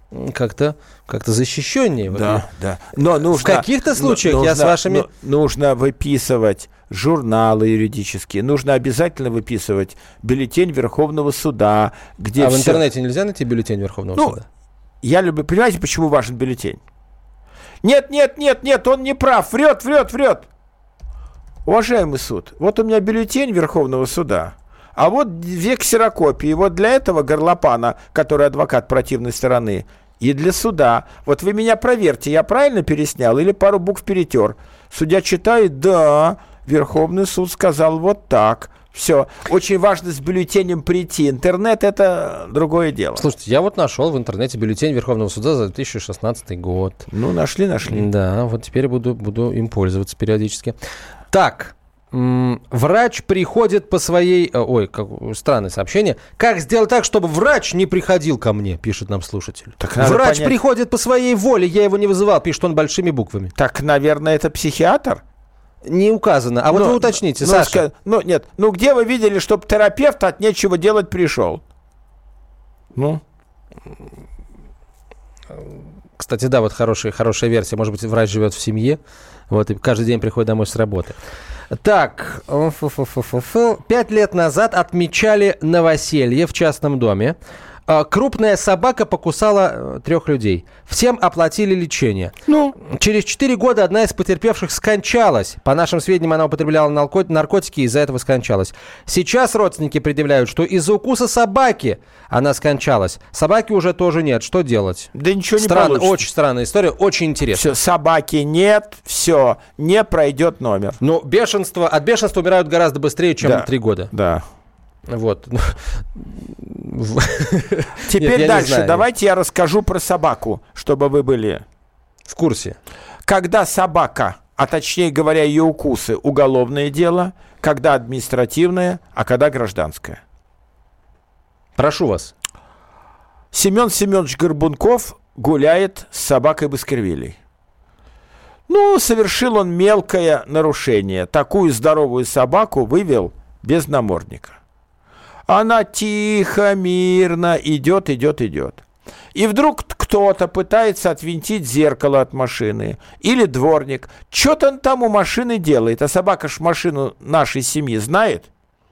как-то, как-то защищеннее. Да, да. Но нужно, в каких-то случаях нужно, я с вашими... Нужно выписывать журналы юридические, нужно обязательно выписывать бюллетень Верховного суда, где А все... в интернете нельзя найти бюллетень Верховного ну, суда? Я люблю... Понимаете, почему важен бюллетень? Нет, нет, нет, нет, он не прав, врет, врет, врет. Уважаемый суд, вот у меня бюллетень Верховного суда, а вот две ксерокопии. Вот для этого горлопана, который адвокат противной стороны, и для суда. Вот вы меня проверьте, я правильно переснял или пару букв перетер? Судья читает, да, Верховный суд сказал вот так. Все. Очень важно с бюллетенем прийти. Интернет – это другое дело. Слушайте, я вот нашел в интернете бюллетень Верховного суда за две тысячи шестнадцатый год. Ну, нашли, нашли. Да, вот теперь буду, буду им пользоваться периодически. Так, м- врач приходит по своей... Ой, как, странное сообщение. Как сделать так, чтобы врач не приходил ко мне, пишет нам слушатель. Так надо врач понять... приходит по своей воле, я его не вызывал, пишет он большими буквами. Так, наверное, это психиатр? Не указано. А вот ну, вы уточните, ну, Саша. Ска... Ну, нет. Ну, где вы видели, чтобы терапевт от нечего делать пришел? Ну? Кстати, да, вот хорошая, хорошая версия. Может быть, врач живет в семье, вот, и каждый день приходит домой с работы. Так, пять лет назад отмечали новоселье в частном доме. Крупная собака покусала трех людей. Всем оплатили лечение. Ну? Через четыре года одна из потерпевших скончалась. По нашим сведениям, она употребляла наркотики и из-за этого скончалась. Сейчас родственники предъявляют, что из-за укуса собаки она скончалась. Собаки уже тоже нет. Что делать? Да ничего не Странно, получится. очень странная история, очень интересная. Все, собаки нет, все, не пройдет номер. Ну, бешенство, от бешенства умирают гораздо быстрее, чем да. три года. Да. Вот. Теперь дальше. Давайте я расскажу про собаку, чтобы вы были в курсе. Когда собака, а точнее говоря, ее укусы, уголовное дело, когда административное, а когда гражданское. Прошу вас. Семен Семенович Горбунков гуляет с собакой Баскервилей. Ну, совершил он мелкое нарушение. Такую здоровую собаку вывел без намордника. Она тихо, мирно идет, идет, идет. И вдруг кто-то пытается отвинтить зеркало от машины. Или дворник. Что-то он там у машины делает. А собака ж машину нашей семьи знает.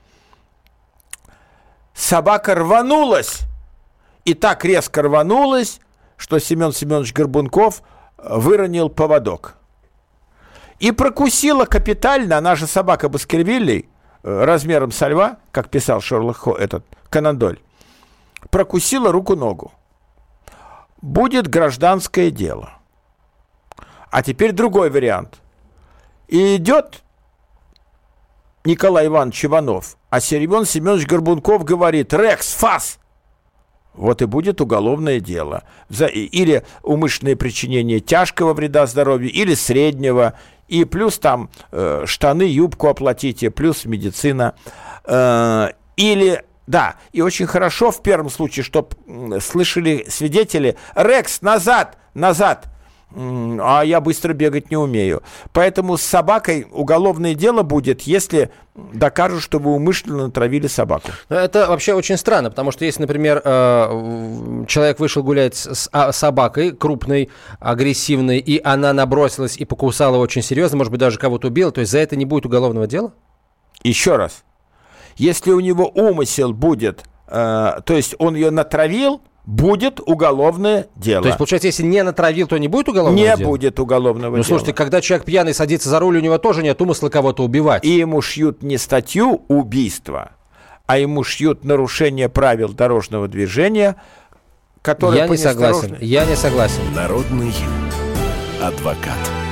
Собака рванулась. И так резко рванулась, что Семен Семенович Горбунков выронил поводок. И прокусила капитально, она же собака Баскервилей, размером со льва, как писал Шерлок Холмс, этот Конан Дойль, прокусила руку-ногу. Будет гражданское дело. А теперь другой вариант. И идет Николай Иванович Иванов, а Семен Семенович Горбунков говорит: «Рекс, фас!» Вот и будет уголовное дело. Или умышленное причинение тяжкого вреда здоровью, или среднего. И плюс там э, штаны, юбку оплатите, плюс медицина. Э, или, да, и очень хорошо в первом случае, чтобы слышали свидетели: «Рекс, назад, назад!» А я быстро бегать не умею. Поэтому с собакой уголовное дело будет, если докажут, что вы умышленно натравили собаку. Это вообще очень странно, потому что если, например, человек вышел гулять с собакой крупной, агрессивной, и она набросилась и покусала очень серьезно, может быть, даже кого-то убила, то есть за это не будет уголовного дела? Еще раз. Если у него умысел будет, то есть он ее натравил, будет уголовное дело. То есть, получается, если не натравил, то не будет уголовного не дела? Не будет уголовного ну, дела. Ну, слушайте, когда человек пьяный садится за руль, у него тоже нет умысла кого-то убивать. И ему шьют не статью убийства, а ему шьют нарушение правил дорожного движения, которое... Я не согласен, я не согласен. Народный адвокат.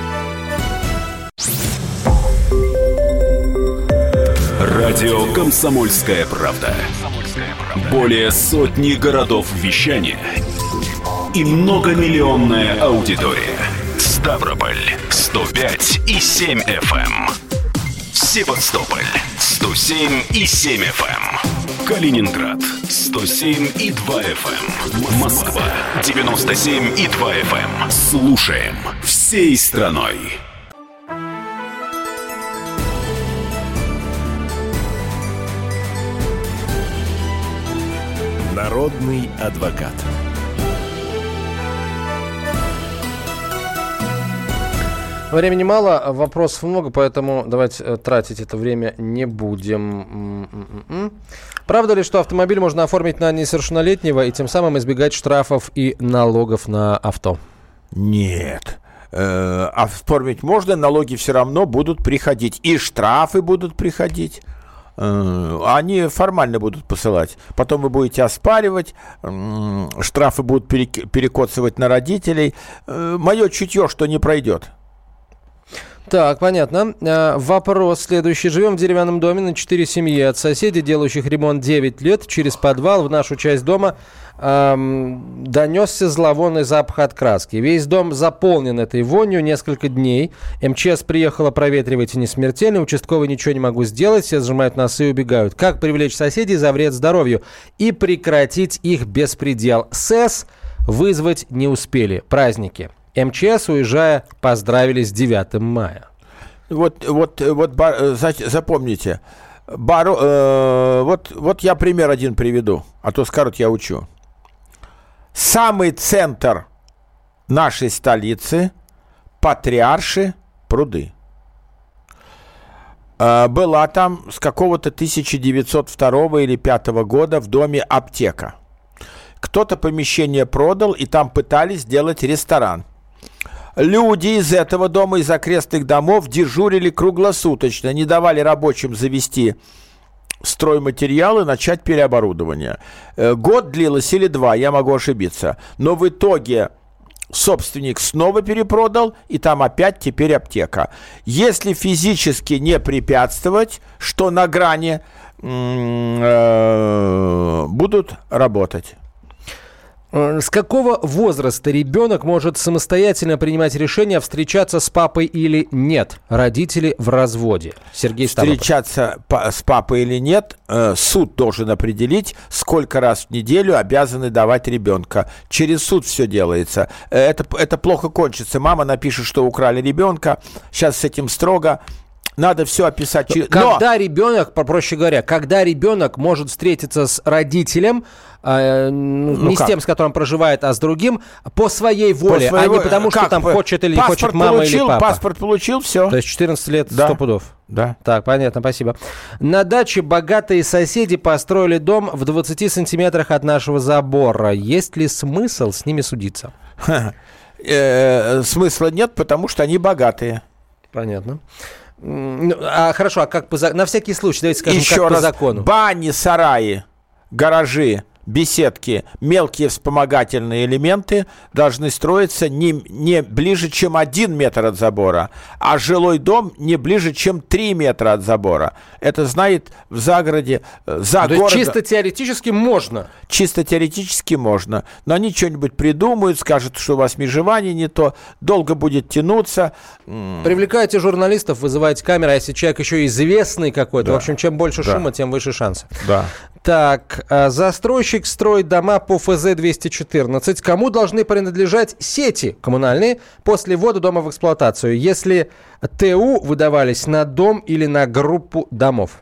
Радио «Комсомольская правда». Более сотни городов вещания и многомиллионная аудитория. Ставрополь сто пять и семь эф эм. Севастополь сто семь и семь эф эм. Калининград сто семь и два эф эм. Москва девяносто семь и два эф эм. Слушаем всей страной. Народный адвокат. Времени мало, вопросов много, поэтому давайте тратить это время не будем. М-м-м. Правда ли, что автомобиль можно оформить на несовершеннолетнего и тем самым избегать штрафов и налогов на авто? Нет. Э, оформить можно, налоги все равно будут приходить. И штрафы будут приходить. Э, они формально будут посылать. Потом вы будете оспаривать. Э, штрафы будут перек- перекоцывать на родителей. Э, мое чутье, что не пройдет. Так, понятно. А, вопрос следующий. Живем в деревянном доме на четыре семьи. От соседей, делающих ремонт девять лет, через подвал в нашу часть дома эм, донесся зловонный запах от краски. Весь дом заполнен этой вонью несколько дней. МЧС приехала проветривать, и не смертельно. Участковый ничего не могу сделать. Все сжимают носы и убегают. Как привлечь соседей за вред здоровью и прекратить их беспредел? СЭС вызвать не успели. Праздники. МЧС, уезжая, поздравили с девятым мая. Вот, вот, вот запомните. Бар, э, вот, вот я пример один приведу, а то скажут, я учу. Самый центр нашей столицы – Патриарши пруды. Э, была там с какого-то тысяча девятьсот второго или пятого года в доме аптека. Кто-то помещение продал, и там пытались сделать ресторан. Люди из этого дома, из окрестных домов дежурили круглосуточно, не давали рабочим завести стройматериалы, начать переоборудование. Год длилось или два, я могу ошибиться. Но в итоге собственник снова перепродал, и там опять теперь аптека. Если физически не препятствовать, что на грани, будут работать. С какого возраста ребенок может самостоятельно принимать решение, встречаться с папой или нет? Родители в разводе. Сергей Ставрополь. Встречаться с папой или нет, суд должен определить, сколько раз в неделю обязаны давать ребенка. Через суд все делается. Это, это плохо кончится. Мама напишет, что украли ребенка. Сейчас с этим строго. Надо все описать. Когда Но... ребенок, проще говоря, когда ребенок может встретиться с родителем, э, ну, не как? С тем, с которым проживает, а с другим, по своей воле, по своей... а не потому, как? Что там хочет или паспорт не хочет мама получил, или папа. Паспорт получил, все. То есть четырнадцать лет, да. сто пудов. Да. Так, понятно, спасибо. На даче богатые соседи построили дом в двадцати сантиметрах от нашего забора. Есть ли смысл с ними судиться? Смысла нет, потому что они богатые. Понятно. А хорошо, а как по закону? На всякий случай, давайте скажем, еще как раз, по закону. Бани, сараи, гаражи, беседки, мелкие вспомогательные элементы должны строиться не, не ближе, чем один метр от забора, а жилой дом не ближе, чем три метра от забора. Это знает в загороде, за То городом. есть чисто теоретически можно? Чисто теоретически можно. Но они что-нибудь придумают, скажут, что у вас межевание не то, долго будет тянуться. Привлекаете журналистов, вызываете камеры, а если человек еще известный какой-то, да. в общем, чем больше да. шума, тем выше шансы. Да. Так, застройщик строит дома по эф зэ двести четырнадцать. Кому должны принадлежать сети коммунальные после ввода дома в эксплуатацию, если ТУ выдавались на дом или на группу домов?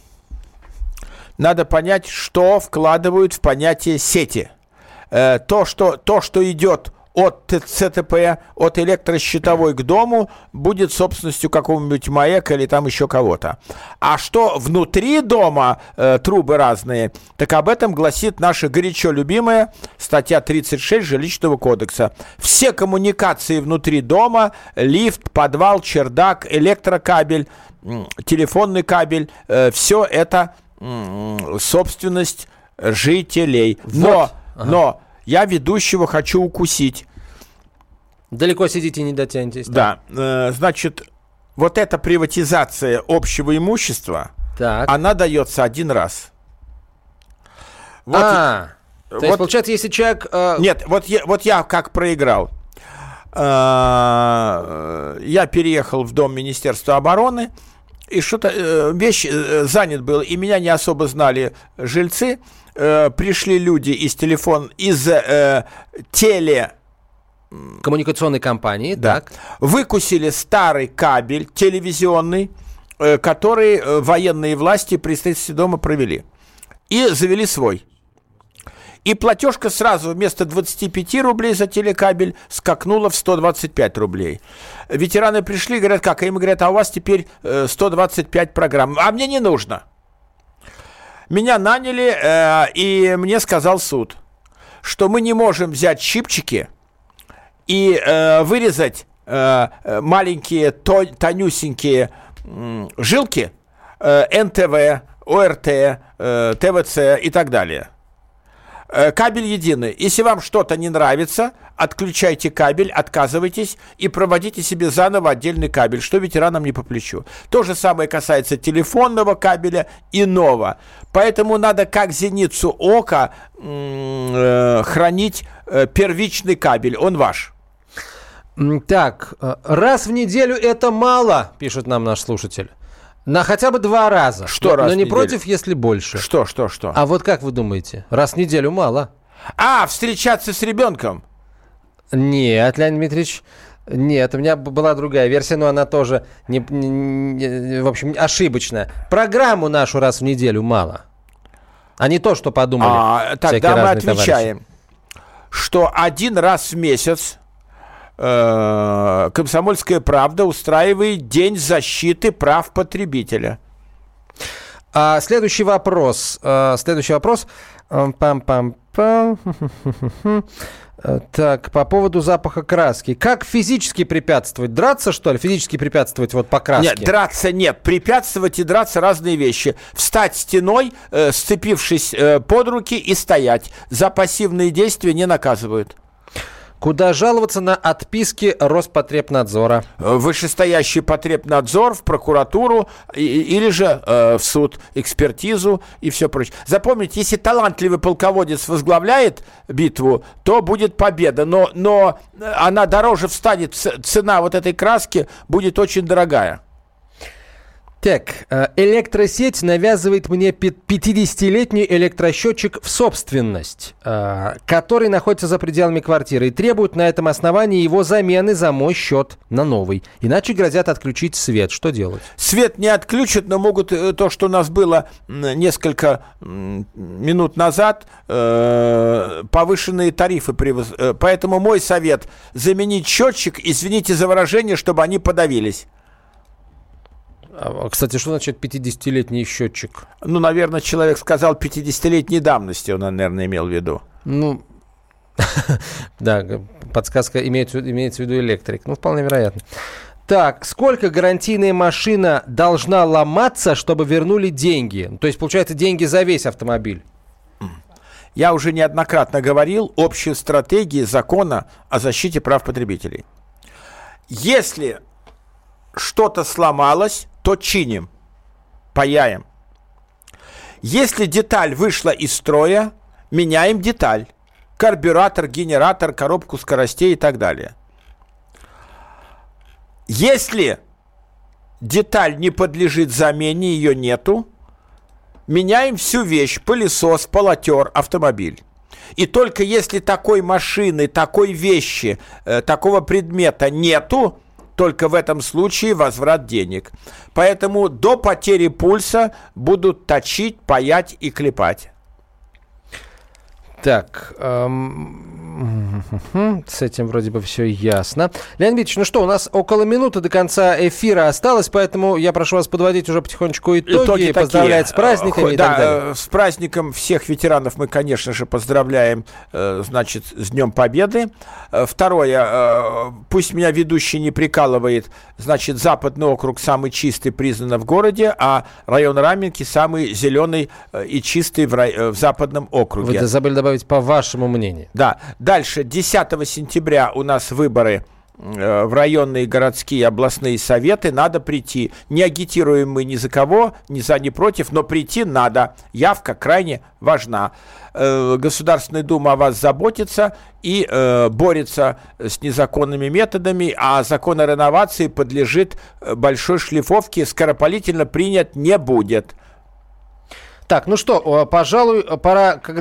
Надо понять, что вкладывают в понятие сети. Э, то, что, то, что идет от ЦТП, от электрощитовой к дому, будет собственностью какого-нибудь МАЭК или там еще кого-то. А что внутри дома, э, трубы разные, так об этом гласит наша горячо любимая статья тридцать шесть Жилищного кодекса. Все коммуникации внутри дома, лифт, подвал, чердак, электрокабель, телефонный кабель, э, все это э, собственность жителей. Но, вот. ага. но я ведущего хочу укусить. Далеко сидите, не дотянетесь. Да, э, значит, вот эта приватизация общего имущества, так. она дается один раз. Вот, а, вот, то есть, получается, если человек... Э... Нет, вот я, вот я как проиграл. Э, я переехал в дом Министерства обороны, и что-то э, вещь э, занят был, и меня не особо знали жильцы. Э, пришли люди из телефон, из э, теле... коммуникационной компании, да. так. Выкусили старый кабель телевизионный, э, который э, военные власти при строительстве дома провели. И завели свой. И платежка сразу вместо двадцати пяти рублей за телекабель скакнула в сто двадцать пять рублей. Ветераны пришли, говорят, как? А им говорят, а у вас теперь э, сто двадцать пять программ. А мне не нужно. Меня наняли, э, и мне сказал суд, что мы не можем взять щипчики и э, вырезать э, маленькие, то, тонюсенькие э, жилки э, эн тэ вэ, о эр тэ, э, тэ вэ цэ и так далее. Э, кабель единый. Если вам что-то не нравится, отключайте кабель, отказывайтесь и проводите себе заново отдельный кабель, что ветеранам не по плечу. То же самое касается телефонного кабеля иного. Поэтому надо как зеницу ока э, хранить э, первичный кабель, он ваш. Так, раз в неделю это мало, пишет нам наш слушатель. На хотя бы два раза. Что но, раз но в не неделю? против, если больше. Что, что, что? А вот как вы думаете? Раз в неделю мало? А, встречаться с ребенком? Нет, Леонид Дмитриевич, нет, у меня была другая версия, но она тоже, не, не, не, в общем, ошибочная. Программу нашу раз в неделю мало, а не то, что подумали. А, тогда мы отвечаем, товарищи. Что один раз в месяц э, «Комсомольская правда» устраивает День защиты прав потребителя. А, следующий вопрос. А, следующий вопрос. Пам-пам-пам. Так, по поводу запаха краски. Как физически препятствовать? Драться, что ли? Физически препятствовать вот по краске? Нет, драться нет. Препятствовать и драться разные вещи. Встать стеной, э, сцепившись э, под руки и стоять. За пассивные действия не наказывают. Куда жаловаться на отписки Роспотребнадзора? Вышестоящий потребнадзор, в прокуратуру и, или же э, в суд, экспертизу и все прочее. Запомните, если талантливый полководец возглавляет битву, то будет победа, но, но она дороже встанет, цена вот этой краски будет очень дорогая. Так, электросеть навязывает мне пятидесятилетний электросчетчик в собственность, который находится за пределами квартиры, и требует на этом основании его замены за мой счет на новый. Иначе грозят отключить свет. Что делать? Свет не отключат, но могут то, что у нас было несколько минут назад, повышенные тарифы. Поэтому мой совет – заменить счетчик, извините за выражение, чтобы они подавились. Кстати, что значит пятидесятилетний счетчик? Ну, наверное, человек сказал пятидесятилетней давности, он, наверное, имел в виду. Ну, да, подсказка имеется, имеется в виду электрик. Ну, вполне вероятно. Так, сколько гарантийная машина должна ломаться, чтобы вернули деньги? То есть, получается, деньги за весь автомобиль. Я уже неоднократно говорил общей стратегии закона о защите прав потребителей. Если что-то сломалось, то чиним, паяем. Если деталь вышла из строя, меняем деталь. Карбюратор, генератор, коробку скоростей и так далее. Если деталь не подлежит замене, ее нету, меняем всю вещь: пылесос, полотер, автомобиль. И только если такой машины, такой вещи, э, такого предмета нету, только в этом случае возврат денег. Поэтому до потери пульса будут точить, паять и клепать. Так, эм, с этим вроде бы все ясно. Леонид Ильич, ну что, у нас около минуты до конца эфира осталось, поэтому я прошу вас подводить уже потихонечку итоги, итоги поздравлять такие. С праздниками и да, так далее. С праздником всех ветеранов мы, конечно же, поздравляем, значит, с Днем Победы. Второе, пусть меня ведущий не прикалывает, значит, Западный округ самый чистый признан в городе, а район Раменки самый зеленый и чистый в, рай... в Западном округе. Вы забыли добавить по вашему мнению. Да. Дальше, десятого сентября у нас выборы в районные, городские, областные советы. Надо прийти. Не агитируем мы ни за кого, ни за, ни против, но прийти надо. Явка крайне важна. Государственная Дума о вас заботится и э, борется с незаконными методами, а закон о реновации подлежит большой шлифовке, скоропалительно принят не будет. Так, ну что, пожалуй, пора, как